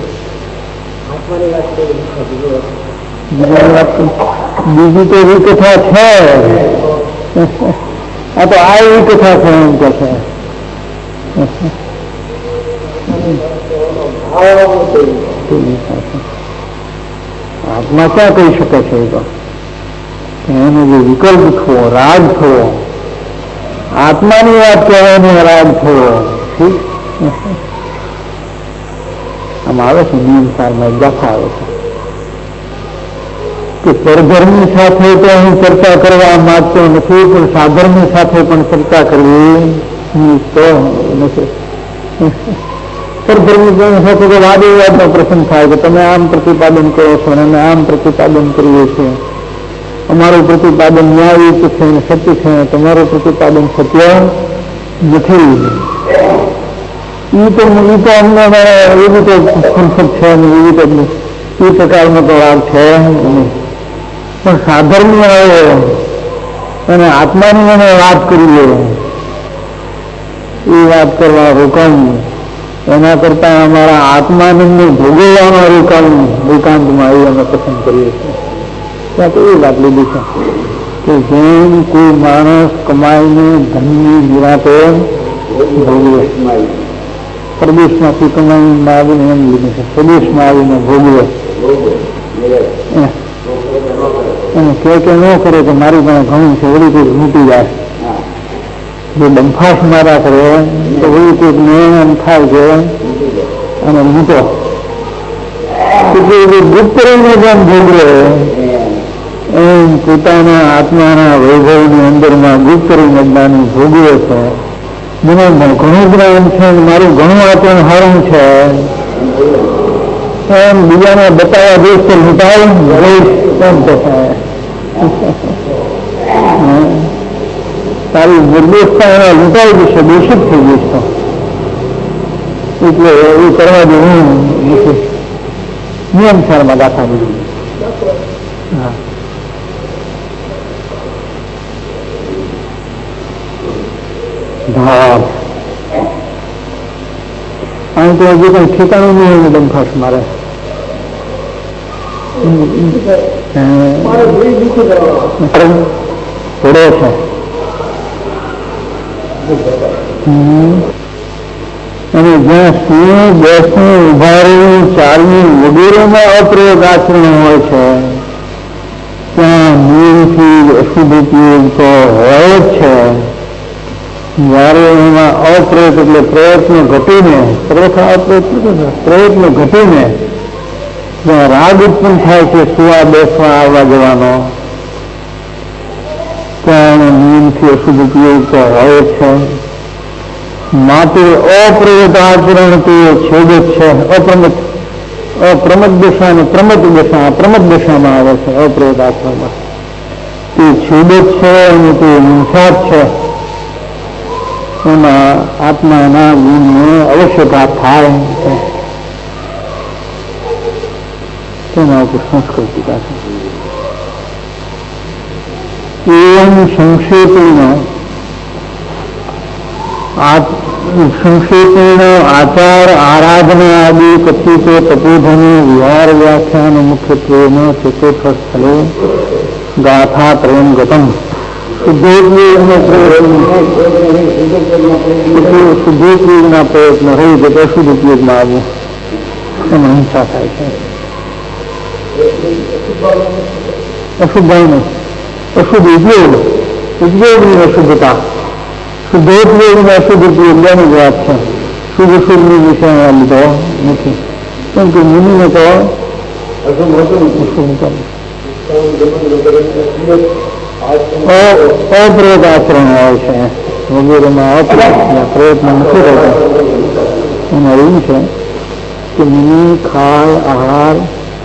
Speaker 2: બીજી તો એવી કથા છે. આ તો આ એવી કથા છે એમ કે છે. આત્મા ક્યાં કહી શકે છે? એ તો એનો જે વિકલ્પ થવો, રાગ થવો, આત્માની વાત કહેવાની રાગ થવો. ઠીક આમ આવે છે નિયમ સારમાં ગાથા આવે છે કે પરધર્મી સાથે તો હું ચર્ચા કરવા માંગતો નથી, પણ સાધર્મી સાથે પણ ચર્ચા કરવી તો નથી. પરધર્મી સાથે તો વાદ વિવાદનો પ્રસંગ થાય કે તમે આમ પ્રતિપાદન કરો છો અને અમે આમ પ્રતિપાદન કરીએ છીએ. અમારું પ્રતિપાદન ન્યાયયુક્ત છે અને સત્ય છે, તમારું પ્રતિપાદન સત્ય નથી. એ તો એ તો અમને એવી તો સંસદ છે એવી તો એ પ્રકારનો તો રાગ છે નહીં. પણ સાધર્મી આવે અને આત્માની એને વાત કરીએ એ વાત કરવા રોકાવું, એના કરતા અમારા આત્માનંદને ભોગવવાનો રોકાવું એકાંતમાં એ અમે પસંદ કરીએ છીએ. ત્યાં તો એ વાત લીધી છે કે જેમ કોઈ માણસ કમાઈને ધનની નિરાતે ભોગવે, પ્રદેશમાંથી કમાઈને આવીને એમ લીધું છે, પ્રદેશમાં આવીને ભોગવે એને કે કે ન કરે કે મારી પાસે ઘણું છે, વળી કોઈ મૂકી જાય. જો ડંફાસ મારા કરે તો વળી કોઈક ને એમ થાય છે અને મૂકો. એટલે ગુપ્ત રહીને જેમ ભોગવે એમ પોતાના આત્માના વૈભવની અંદરમાં ગુપ્ત રહીને જ્ઞાની ભોગવે છે. મને ઘણું જ્ઞાન છે, મારું ઘણું આચરણ સારું છે એમ બીજાને બતાવવા દઈશ તો લૂંટાય રહીશ એમ કહેવાય. તારી નિર્દોષતા એના લૂંટાઈ જશે, દોષિત થઈ જઈશ તો. એટલે એ કરવા જેવું નથી. નિયમ સારમાં ગાથા બધું. હા ધાર અહીં તો હજી કઈ ઠેકાણું નહીં હોય ડંફાસ મારે પડે છે. અને જ્યાં સિંહ બેસવું ઉભા રહેવું ચાલવું વગેરેમાં અપ્રયોગ આચરણ હોય છે ત્યાં નિયમથી અશુદ્ધ ઉપયોગ તો હોય જ છે. જયારે એમાં અપ્રયત્ન એટલે પ્રયત્ન ઘટીને પ્રથા અપ્રયત્ન પ્રયત્ન ઘટીને જ્યાં રાગ ઉત્પન્ન થાય છે સુવા બેસવા આવવા જવાનો ત્યાં નિયમથી અશુદ્ધ ઉપયોગ તો હોય જ છે. માટે અપ્રયત આચરણ તે છેદ જ છે. અપ્રમત અપ્રમત દશા અને પ્રમત દશા પ્રમત દશામાં આવે છે. અપ્રયત આચરણમાં તે છેદ જ છે અને તે હિંસા જ છે. એમાં આત્માના ગુણને અવશ્યતા થાય તેના ઉપર સંસ્કૃતિકા છે. એમ સંક્ષેપેણ સંક્ષેપેણ આચાર આરાધના આદિ કથિત તપોધન વિહાર વ્યાખ્યાન મુખ્યત્વે ચતુર્થ સ્થળે ગાથા ત્રયમ ગતમ શુદ્ધોપયોગના પ્રયત્ન રહી જતો અશુદ્ધ ઉપયોગમાં આવવું એમાં હિંસા થાય છે. અશુદ્ધાયનો અશુદ્ધ ઉપયોગ ઉપયોગની અશુદ્ધતા શુદ્ધોપયોગની અશુદ્ધ ઉપયોગ બેની જ વાત છે. શુદ્ધ શુદ્ધની વિષયમાં લીધો નથી કેમ કે મુનિને તો અપ્રયત આચરણ હોય છે વગેરેમાં અપ્રયત્ન પ્રયત્ન નથી રહેતો. એમાં એવું છે કે મુનિ ખાય આહાર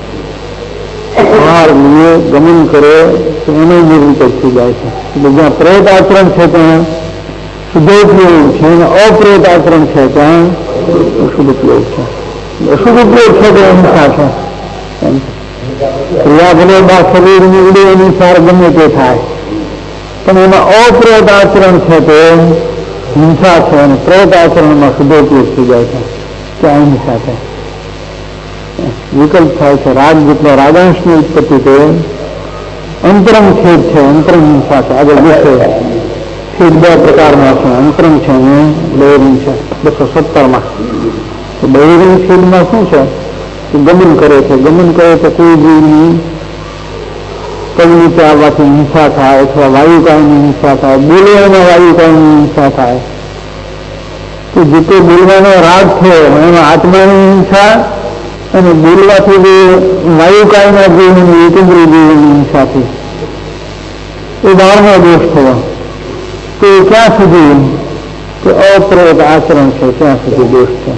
Speaker 2: આહાર લે ગમન કરે તો એનો નિવૃત્ત થઈ જાય છે. એટલે જ્યાં પ્રયત આચરણ છે ત્યાં શુદ્ધોપયોગ છે અને અપ્રયત આચરણ છે ત્યાં અશુદ્ધ ઉપયોગ છે. અશુદ્ધ ઉપયોગ છે તો હિંસા છે. એમ ક્રિયા ભલે બા શરીર નીવડે અનુસાર ગમે તે થાય પણ એમાં અપ્રયત આચરણ છે તો હિંસા છે અને પ્રયત આચરણમાં શુદ્ધોપયોગ થઈ જાય છે ત્યાં હિંસા છે. વિકલ્પ થાય છે. રાગ જેટલો રાગાંશની ઉત્પત્તિ તો અંતરંગ છેદ છે. અંતરંગ હિંસા છે. આગળ વિશે છેદ બે પ્રકારના છે. અંતરંગ છે અને બહિરંગ છે. બસો સત્તરમાં બહિરંગ છેદમાં શું છે? ગમન કરે છે. ગમન કરે તો કોઈ જીવની કઈ રીતે આવવાથી હિંસા થાય અથવા વાયુકાયની હિંસા થાય, બોલવામાં વાયુકાયની હિંસા થાય. તો જેટલો બોલવાનો રાગ છે એમાં આત્માની હિંસા અને બોલવાથી જે વાયુકાયના જીવની એકંદરી જીવની હિંસાથી એ બહારનો દોષ થયો. તો ક્યાં સુધી કે અપ્રયત આચરણ છે ત્યાં સુધી દોષ છે.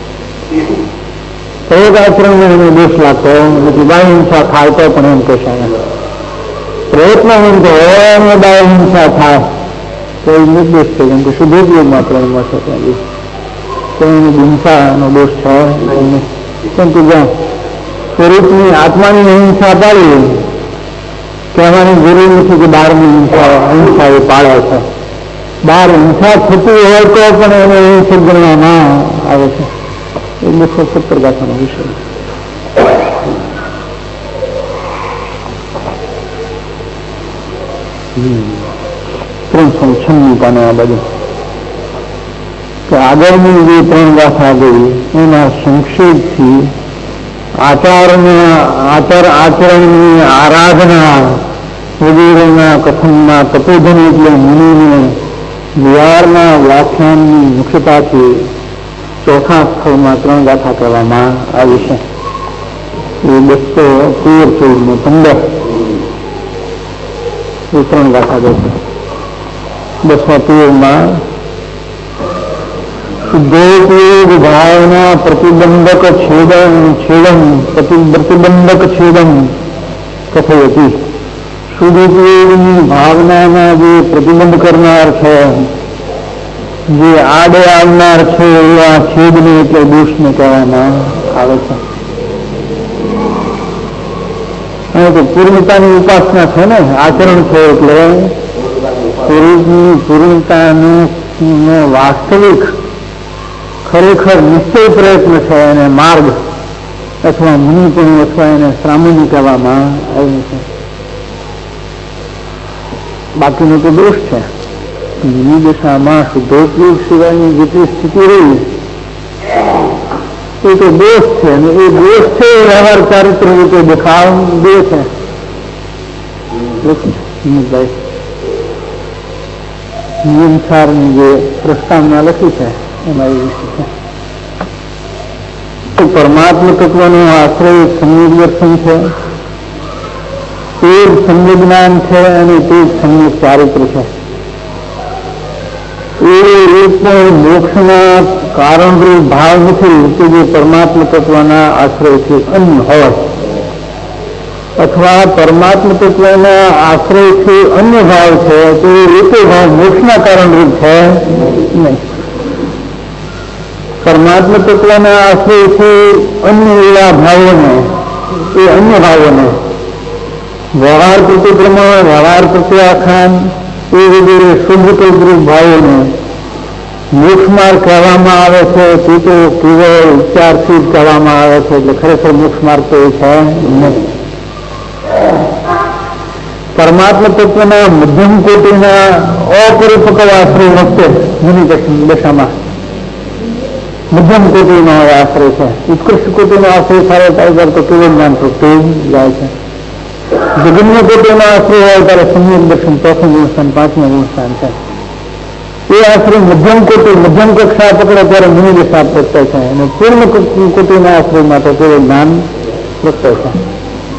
Speaker 2: પ્રયત આચરણમાં એને દોષ લાગતો નથી. બાહ્ય હિંસા થાય તો પણ એમ કહેશે પ્રયત્ન એમ તો હોય બાહ્ય હિંસા થાય તો એ નિર્દોષ છે. કેમ કે શુદ્ધોપયોગમાં પ્રયત્ન છે ત્યાં એની હિંસાનો દોષ છે. કેમ કે જ્યાં સ્વરૂપની આત્માની હિંસા પાડી કહેવાની જરૂર નથી કે બહારની હિંસા હિંસા એ પાડે છે. બહાર હિંસા થતી હોય તો પણ એને હિંસક ગણવામાં આવે છે. એ બસો સત્તર ગાથાનો વિષય. ત્રણસો છન્નું પાને આ બાજુ કે આગળની જે ત્રણ ગાથા ગઈ એના સંક્ષેપથી આચારના આચાર આચરણની આરાધના વગેરેના કથનના તપોધન એટલે મુનિને વિહારના વ્યાખ્યાનની મુખ્યતાથી ચોથા સ્થળમાં ત્રણ ગાથા કરવામાં આવી છે. એ બસો તેર ચૌદ ને પંદર એ ત્રણ ગાથા જશે. બસો તેરમાં શુદ્ધોપયોગ ભાવના પ્રતિબંધક છેદન છેદન પ્રતિબંધક છેદન કથયતી. શુદ્ધોપયોગની ભાવનાના જે પ્રતિબંધ કરનાર છે, જે આડે આવનાર છે એવા છેદને એટલે દોષને કહેવામાં આવે છે. અને તો પૂર્ણતાની ઉપાસના છે ને, આચરણ છે એટલે સ્વરૂપની પૂર્ણતાનું વાસ્તવિક ખરેખર નિશ્ચય પ્રયત્ન છે અને માર્ગ અથવા મુનિપણું અથવા એને શ્રામણી કહેવામાં આવ્યું છે. બાકીનો તો દોષ છે. વિદશામાં શુદ્ધોપયોગ સિવાયની જેટલી સ્થિતિ રહી એ તો દોષ છે અને એ દોષ છે એ વ્યવહાર ચારિત્ર રૂપે દેખાવ દે છે. નિયમસારની જે પ્રસ્તાવના લખી છે એમાં એ વિશે છે પરમાત્મા તત્વનો આશ્રય સમ્યક દર્શન છે, તે જ સમ્યક જ્ઞાન છે અને તે જ સમ્યક ચારિત્ર છે. એ એક પણ મોક્ષના કારણરૂપ ભાવ નથી કે જે પરમાત્મા તત્વના આશ્રયથી અન્ય હોય અથવા પરમાત્મા તત્વના આશ્રયથી અન્ય ભાવ છે તો એ એકે ભાવ મોક્ષના કારણરૂપ છે નહીં. પરમાત્મા તત્વના આશ્રયથી અન્ય એવા ભાવોને એ અન્ય ભાવોને વ્યવહાર પ્રતિક્રમણ, વ્યવહાર પ્રત્યાખ્યાન એ વગેરે શુદ્ધ કલ્પરૂપ ભાવોને મોક્ષ માર્ગ કહેવામાં આવે છે. તે તો કેવળ ઉપચારથી જ કહેવામાં આવે છે એટલે ખરેખર મોક્ષ માર્ગ તો એ છે નહીં. પરમાત્મા તત્વના મધ્યમ કોટીના અપરિપક્વ આશ્રય વખતે મુનિ દશામાં મધ્યમ કોટીનો આશ્રય છે. ઉત્કૃષ્ટ કોટીનો આશ્રય સારો થાય ત્યારે તો કેવળ જ્ઞાન પ્રગટી જાય છે. જગન્ય કોટીનો આશ્રય હોય ત્યારે સમ્યક દર્શન ચોથું ગુણસ્થાન, પાંચમું ગુણસ્થાન છે. એ આશ્રય મધ્યમ કોટી મધ્યમ કક્ષા પકડે ત્યારે મુનિ દશા પ્રગટાય છે અને પૂર્ણ કોટીના આશ્રય માટે કેવળ જ્ઞાન પ્રગટાય છે.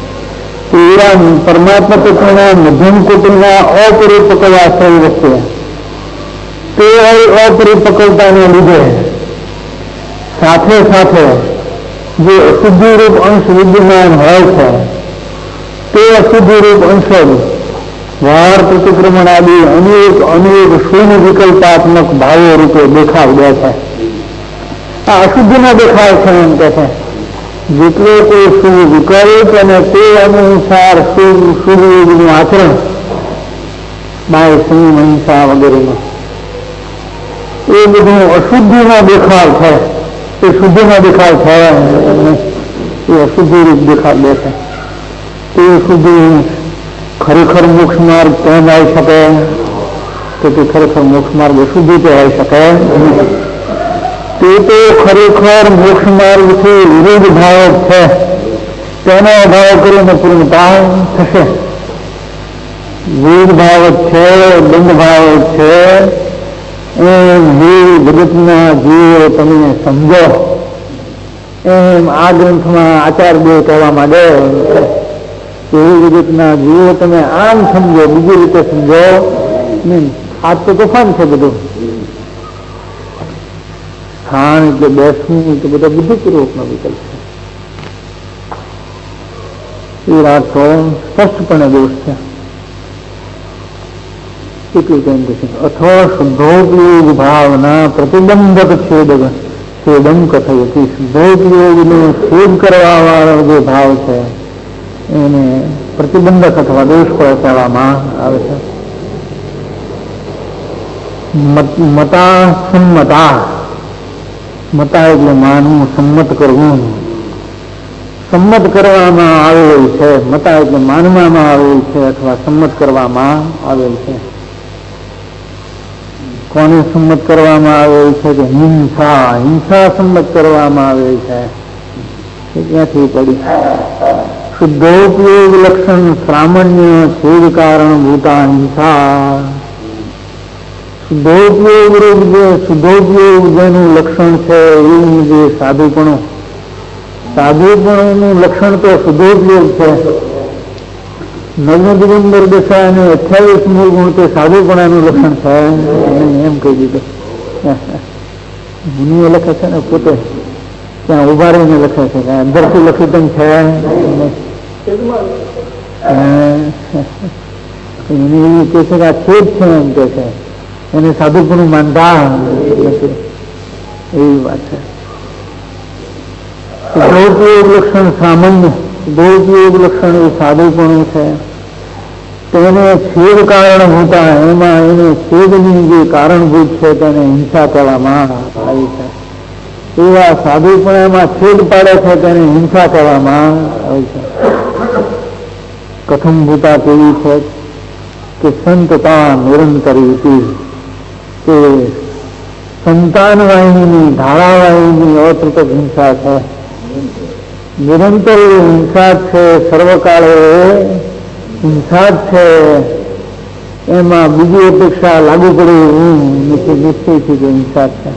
Speaker 2: પરમાત્મા તત્વના મધ્યમ કોટીના અપરિપક્વ આશ્રય વચ્ચે તે અપરિપક્વતાને લીધે સાથે સાથે જે અશુદ્ધિરૂપ અંશ વિદ્યમાન હોય છે તે અશુદ્ધિરૂપ અંશ વ્યવહાર પ્રતિક્રમણ આદિ અનેક અનેક શૂન્ય વિકલ્પાત્મક ભાવો રૂપે દેખાવ દે છે. આ અશુદ્ધિનો દેખાવ છે એમ કે છે. જેટલો કોઈ શુભ વિકલ્પ અને તે અનુસાર શુભ શુભનું આચરણ બાય સંયમ અહિંસા વગેરેનું એ બધું અશુદ્ધિનો દેખાવ છે. એ શુદ્ધિનો દેખાવ છે એ અશુદ્ધિ રૂપ દેખાવ દે છે. તે શુદ્ધિ ખરેખર મોક્ષ માર્ગ કેમ આવી શકે તો તે ખરેખર મોક્ષ માર્ગ અશુદ્ધિ તો આવી શકે તે તો ખરેખર મોક્ષ માર્ગથી વિરુદ્ધ ભાવ છે. તેનો અભાવ કરીને પૂર્ણતા થશે. વિરુદ્ધ ભાવ છે, બંધ ભાવ છે એમ હે જગતના જીવો તમે સમજો એમ આ ગ્રંથમાં આચાર્ય કહેવા માંગે હે જગતના જીવો તમે આમ સમજો, બીજી રીતે સમજો નહીં. આ તો તોફાન છે બધું. સ્થાન એટલે બેસવું એટલે બધા બુદ્ધિપૂર્વકનો વિકલ્પ છે. એ રાત તો સ્પષ્ટપણે દોષ છે. એટલું કેમ કે અથવા શુદ્ધોપયોગ ભાવના પ્રતિબંધક છેદ છેદમ કથયતી. શુદ્ધોપયોગનો છેદ કરવા વાળો જે ભાવ છે એને પ્રતિબંધક અથવા દોષ કહેવામાં આવે છે. મતા સંમતા, મતા એટલે માનવું, સંમત કરવું, સંમત કરવામાં આવેલ છે. મતા એટલે માનવામાં આવેલ છે અથવા સંમત કરવામાં આવેલ છે. કોને સંમત કરવામાં આવેલ છે કે હિંસા હિંસા સંમત કરવામાં આવેલ છે. ક્યાંથી પડી? શુદ્ધોપયોગ લક્ષણ શ્રામણ્ય છેદ કારણ ભૂતા હિંસા. શુદ્ધોપયોગ રૂપ જે શુદ્ધોપયોગ જેનું લક્ષણ છે એવું જે સાધુપણું, સાધુપણું લક્ષણ તો શુદ્ધોપયોગ છે. નગ્ન દિગંબર દશા અને અઠ્યાવીસ મૂળ ગુણ તે સાધુપણાનું લક્ષણ છે એમ કહી દીધું. મુનિએ લખે છે ને પોતે ત્યાં ઉભા રહીને લખે છે કે અંદરથી લખિતમ છે એને કે છે કે આ છેદ છે એમ કે છે એને સાધુપણું માનતા એવી વાત છે. શુદ્ધોપયોગ લક્ષણ સામાન્ય, શુદ્ધોપયોગ લક્ષણ એ સાધુપણું છે. તેને છેદ કારણભૂતા, એમાં એને છેદની જે કારણભૂત છે તેને હિંસા કહેવામાં આવી છે. એવા સાધુ પણ એમાં છેદ પાડે છે તેને હિંસા કહેવામાં આવી છે. કથમ ભૂતા કેવી છે કે સંતતા નિરંતરી તે સંતાન વાહિની ધારાવાહિની અતૃતક હિંસા છે. નિરંતર હિંસા છે, સર્વકાળે હિંસા છે. એમાં બીજી અપેક્ષા લાગુ પડે એવું નિશ્ચયથી જે હિંસા છે.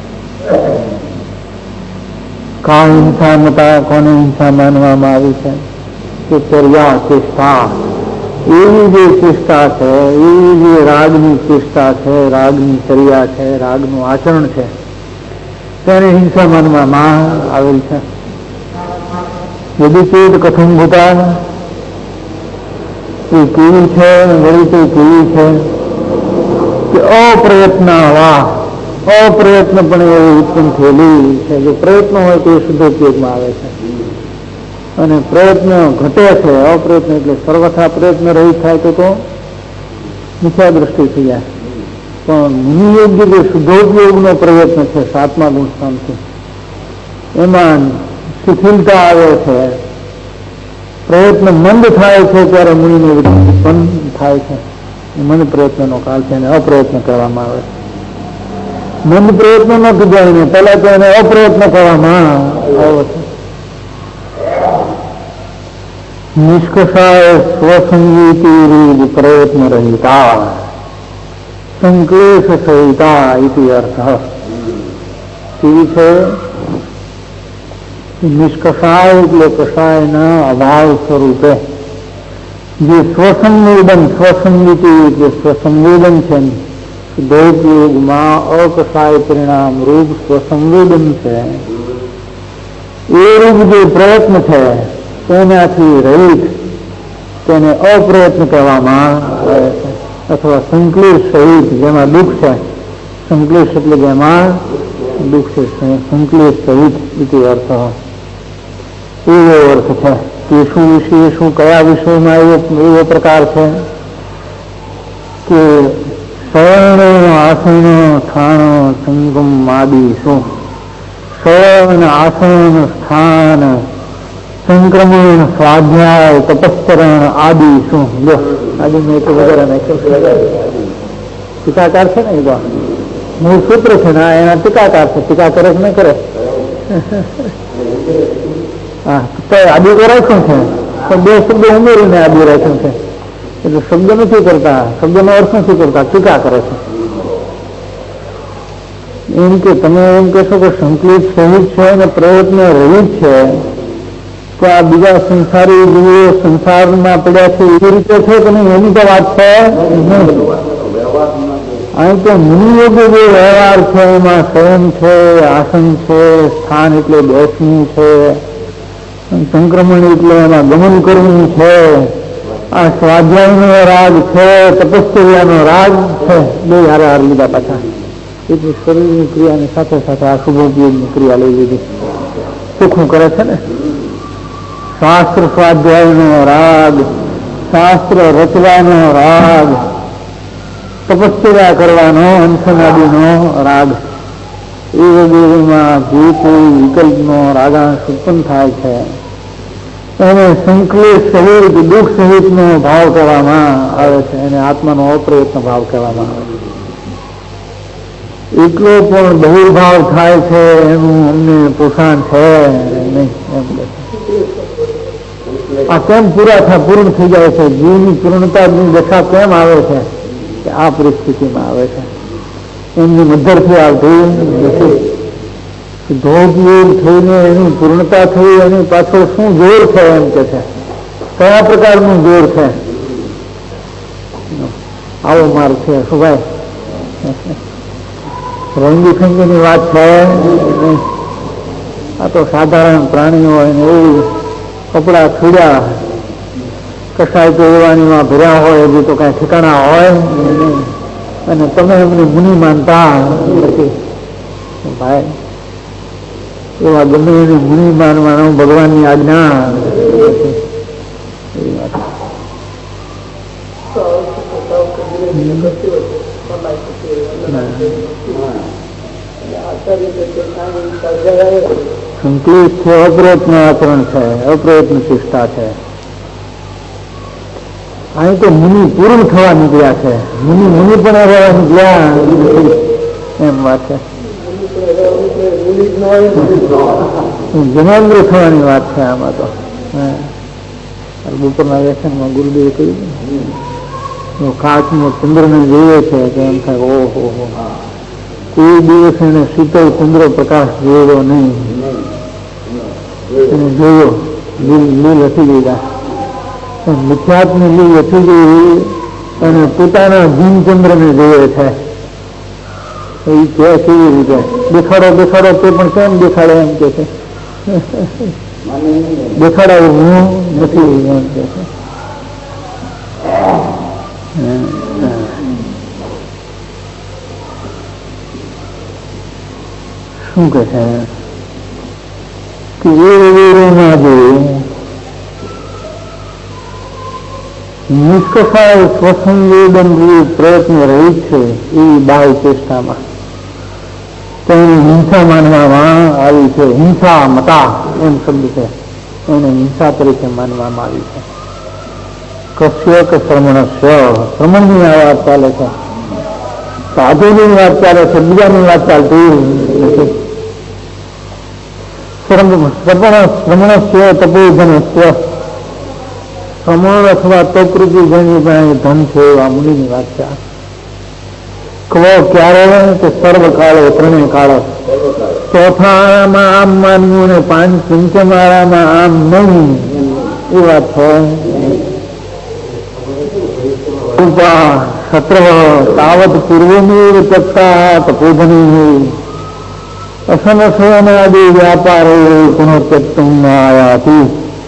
Speaker 2: કા હિંસા મતા કોને હિંસા માનવામાં આવી છે કે ચર્યા ચેષ્ટા, એવી જે ચેષ્ટા છે, એવી જે રાગની ચેષ્ટા છે, રાગની ચર્યા છે, રાગનું આચરણ છે તેને હિંસા માનવામાં આવેલ છે. यदि चेत कथम भूता એ કેવી છે, વળી તે કેવી છે કે અપ્રયત્ન વાહ અપ્રયત્ન પણ એવી ઉત્પન્ન થયેલી છે. જો પ્રયત્ન હોય તો એ શુદ્ધ ઉપયોગમાં આવે છે અને પ્રયત્ન ઘટે છે. અપ્રયત્ન એટલે સર્વથા પ્રયત્ન રહી થાય તો તો મિથ્યા દ્રષ્ટિ થઈ જાય. પણ મુનિયોગ્ય જે શુદ્ધોપયોગનો પ્રયત્ન છે સાતમા ગુણ સ્થાનથી, એમાં શિથિલતા આવે છે. પ્રયત્ન મંદ થાય છે ત્યારે મુનિને ઉત્પન્ન થાય છે. મંદ પ્રયત્નનો કાળ છે એને અપ્રયત્ન કરવામાં આવે છે. મંદ પ્રયત્ન ન કીધાય પહેલા તો એને અપ્રયત્ન કરવામાં આવે છે. નિષ્કષાય સ્વસંગીતિ રૂપ પ્રયત્ન રહિતા સંક્લેશ સહિતા ઇતિ અર્થ. કેવી છે? નિષ્કષાય એટલે કષાયના અભાવ સ્વરૂપે જે સ્વસંવેદન, સ્વસંગીતિ એટલે સ્વસંવેદન છે, શુદ્ધોપયોગમાં અકષાય પરિણામ રૂપ સ્વસંવેદન છે. એ રૂપ જે પ્રયત્ન છે તેનાથી રહિત તેને અપ્રયત્ન કહેવામાં આવે છે. અથવા સંક્લેશ સહિત, જેમાં દુઃખ છે. સંક્લેશ એટલે જેમાં દુઃખ છે, સંક્લેશ સહિત ઇતિ અર્થ. એવો અર્થ છે કે શું વિષય, શું કયા વિષયમાં એવો એવો પ્રકાર છે કે શયન આસન સ્થાન સંગમ આદિ શું, શયન આસન સ્થાન સંક્રમણ સ્વાધ્યાય તપસ્કરણ આદિ શું. જો આદિ મેં તો વગેરે નાખ્યો. ટીકાકાર છે ને, એ તો મૂળ સૂત્ર છે ને, એના ટીકાકાર છે. ટીકા કરે કે નહીં કરે? હા, તો આદિ તો રાખ્યું છે પણ બે શબ્દો ઉમેરીને આદિ રાખ્યું છે. એટલે શબ્દ નથી કરતા, શબ્દનો અર્થ નથી કરતા, ટીકા કરે છે. એમ કે તમે એમ કહેશો કે સંકલિત સહિત છે અને પ્રયત્ન રહિત છે, તો આ બીજા સંસારી જીવો સંસારમાં પડ્યા છે એવી રીતે છે કે નહીં, એની તો વાત છે. અહીં તો મુનિયોગ્ય જે વ્યવહાર છે એમાં શયન છે, આસન છે, સ્થાન એટલે બેસવું છે, સંક્રમણ એટલે એમાં ગમન કરવું છે, આ સ્વાધ્યાયનો રાગ છે, તપશ્ચર્યાનો રાગ છે, બે હારે હાર લીધા પાછા. એટલી શરીરની ક્રિયાની સાથે સાથે આ શુભોપયોગની ક્રિયા લઈ લીધી. સુખું કરે છે ને. શાસ્ત્ર સ્વાધ્યાયનો રાગ, શાસ્ત્ર રચવાનો રાગ, તપશ્ચર્યા કરવાનો અંશનાદીનો રાગ, એ વગેરેમાં જે કોઈ વિકલ્પનો રાગાંશ ઉત્પન્ન થાય છે એને સંકલેશ સહિત, દુઃખ સહિતનો ભાવ કહેવામાં આવે છે. એને આત્માનો અપ્રયત્ન ભાવ કહેવામાં આવે છે. એટલો પણ બહિર્ભાવ થાય છે એનું અમને પોષણ છે નહીં, એમ કે આ કેમ પૂરા થાય, પૂર્ણ થઈ જાય છે? જીવની પૂર્ણતાની દશા કેમ આવે છે કે આ પરિસ્થિતિમાં આવે છે. એમની મધ્યરથી આવતી નથી. ધોધયોગ થઈને એની પૂર્ણતા થઈ, એની પાછળ શું જોર છે એમ કે છે, કયા પ્રકારનું જોર છે? આવો માર્ગ છે શું ભાઈ? રંગી ફંગીની વાત છે નહીં. આ તો સાધારણ પ્રાણીઓ હોય ને એવું કપડા છૂડ્યા કસાય તો એવાનીમાં ભર્યા હોય, હજી તો કઈ ઠેકાણા હોય નહીં. અને તમે એમને મુનિ માનતા નથી ભાઈ. એવા ગમે એને મુનિ માનવાનો ભગવાનની આજ્ઞા. એવી વાત સંકલિત છે, અપ્રયત્ન આચરણ છે, અપ્રયત્ન ચેષ્ટા છે. અહીં તો મુનિ પૂર્ણ થવા નીકળ્યા છે, મુનિ મુનિ પણ રહેવા નીકળ્યા એમ વાત છે. જનાંદ્ર થવાની વાત છે આમાં તો. બપોરના વ્યાખ્યાનમાં ગુરુદેવે કહ્યું કાચમાં ચંદ્રને જોઈએ છે કે એમ થાય ઓહો હો, કોઈ દિવસ એને શીતળ ચંદ્ર પ્રકાશ જોયો નહીં, એને જોયો લીલ લીલ હતી ગયા, મિથ્યાત્મની લીલ હતી ગઈ અને પોતાના જીનચંદ્રને જોઈએ છે. એ કે કેવી રીતે દેખાડો દેખાડો તે પણ કેમ દેખાડે એમ કે છે, દેખાડાવું હું નથી એમ કે છે. શું કે છે કે એ વેરોમાં જે નિષ્કષાય સ્વસંવેદન પ્રયત્ન રહી છે એ બાહ્ય ચેષ્ટામાં તેને હિંસા માનવામાં આવી છે. હિંસા મતા એમ શબ્દ છે, એને હિંસા તરીકે માનવામાં આવી છે. કશ્ય કે શ્રમણસ્ય, શ્રમણની આ વાત ચાલે છે, સાધુની વાત ચાલે છે, બીજાની વાત ચાલતી નથી. શ્રમણસ્ય તપોધનસ્ય, શ્રમણ અથવા તપરૂપી જેની પાસે ધન છે એવા મુનિની વાત છે. કવ ક્યારે કે સર્વકાળે, ત્રણેય કાળો. ચોથા આળામાં આમ માનવું ને પાંચ પંચમ આળામાં આમ નહીં એ વાત છે. સત્ર તાવત પૂર્વમેવ તત્તા તપોધની અસનસનાદિ વ્યાપારો પુનઃત્યક્તમ આયાતિ.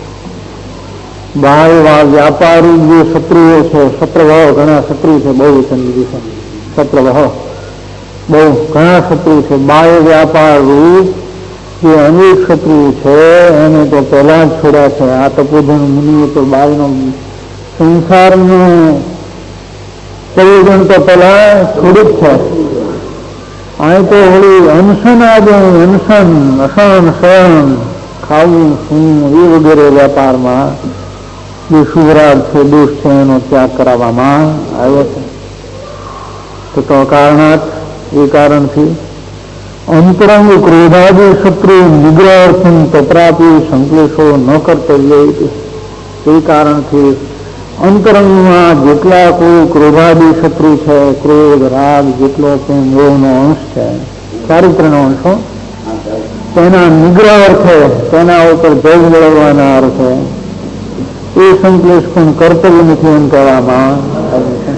Speaker 2: બાહ્ય વ્યાપારી જે શત્રુઓ છે, શત્રુભાવ ઘણા શત્રુ છે, બહુ વચન લીધું છે, શત્રુભાવ બહુ ઘણા શત્રુ છે. બાહ્ય વ્યાપાર રૂપ જે અનેક શત્રુ છે એને તો પહેલા જ છોડ્યા છે. આ તપોધન મુનિએ તો બાહ્યનો સંસારનું પ્રયોજન તો પેલા છોડ્યું જ છે. અહીં તો વળી અનશન આજે અનશન અસન સહન ખાવું શું એ વગેરે વ્યાપારમાં જે શુભરાગ છે, દોષ છે, એનો ત્યાગ કરાવવામાં આવ્યો છે. તો તો કારણાત એ કારણથી અંતરંગ ક્રોધાદિ શત્રુ નિગ્રહાર્થમ તત્રાપી સંકલેશો ન કર્તવ્ય. એ કારણથી અંતરંગમાં જેટલા કોઈ ક્રોધાદિ શત્રુ છે, ક્રોધ રાગ જેટલો પ્રેમ મોહનો અંશ છે, ચારિત્રનો અંશો, તેના નિગ્રહ અર્થે, તેના ઉપર જય મેળવવાના અર્થે એ સંકલેશ પણ કર્તવ્ય નથી એમ કહેવામાં આવ્યું છે.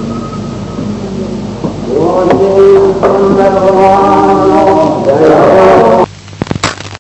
Speaker 2: Oh,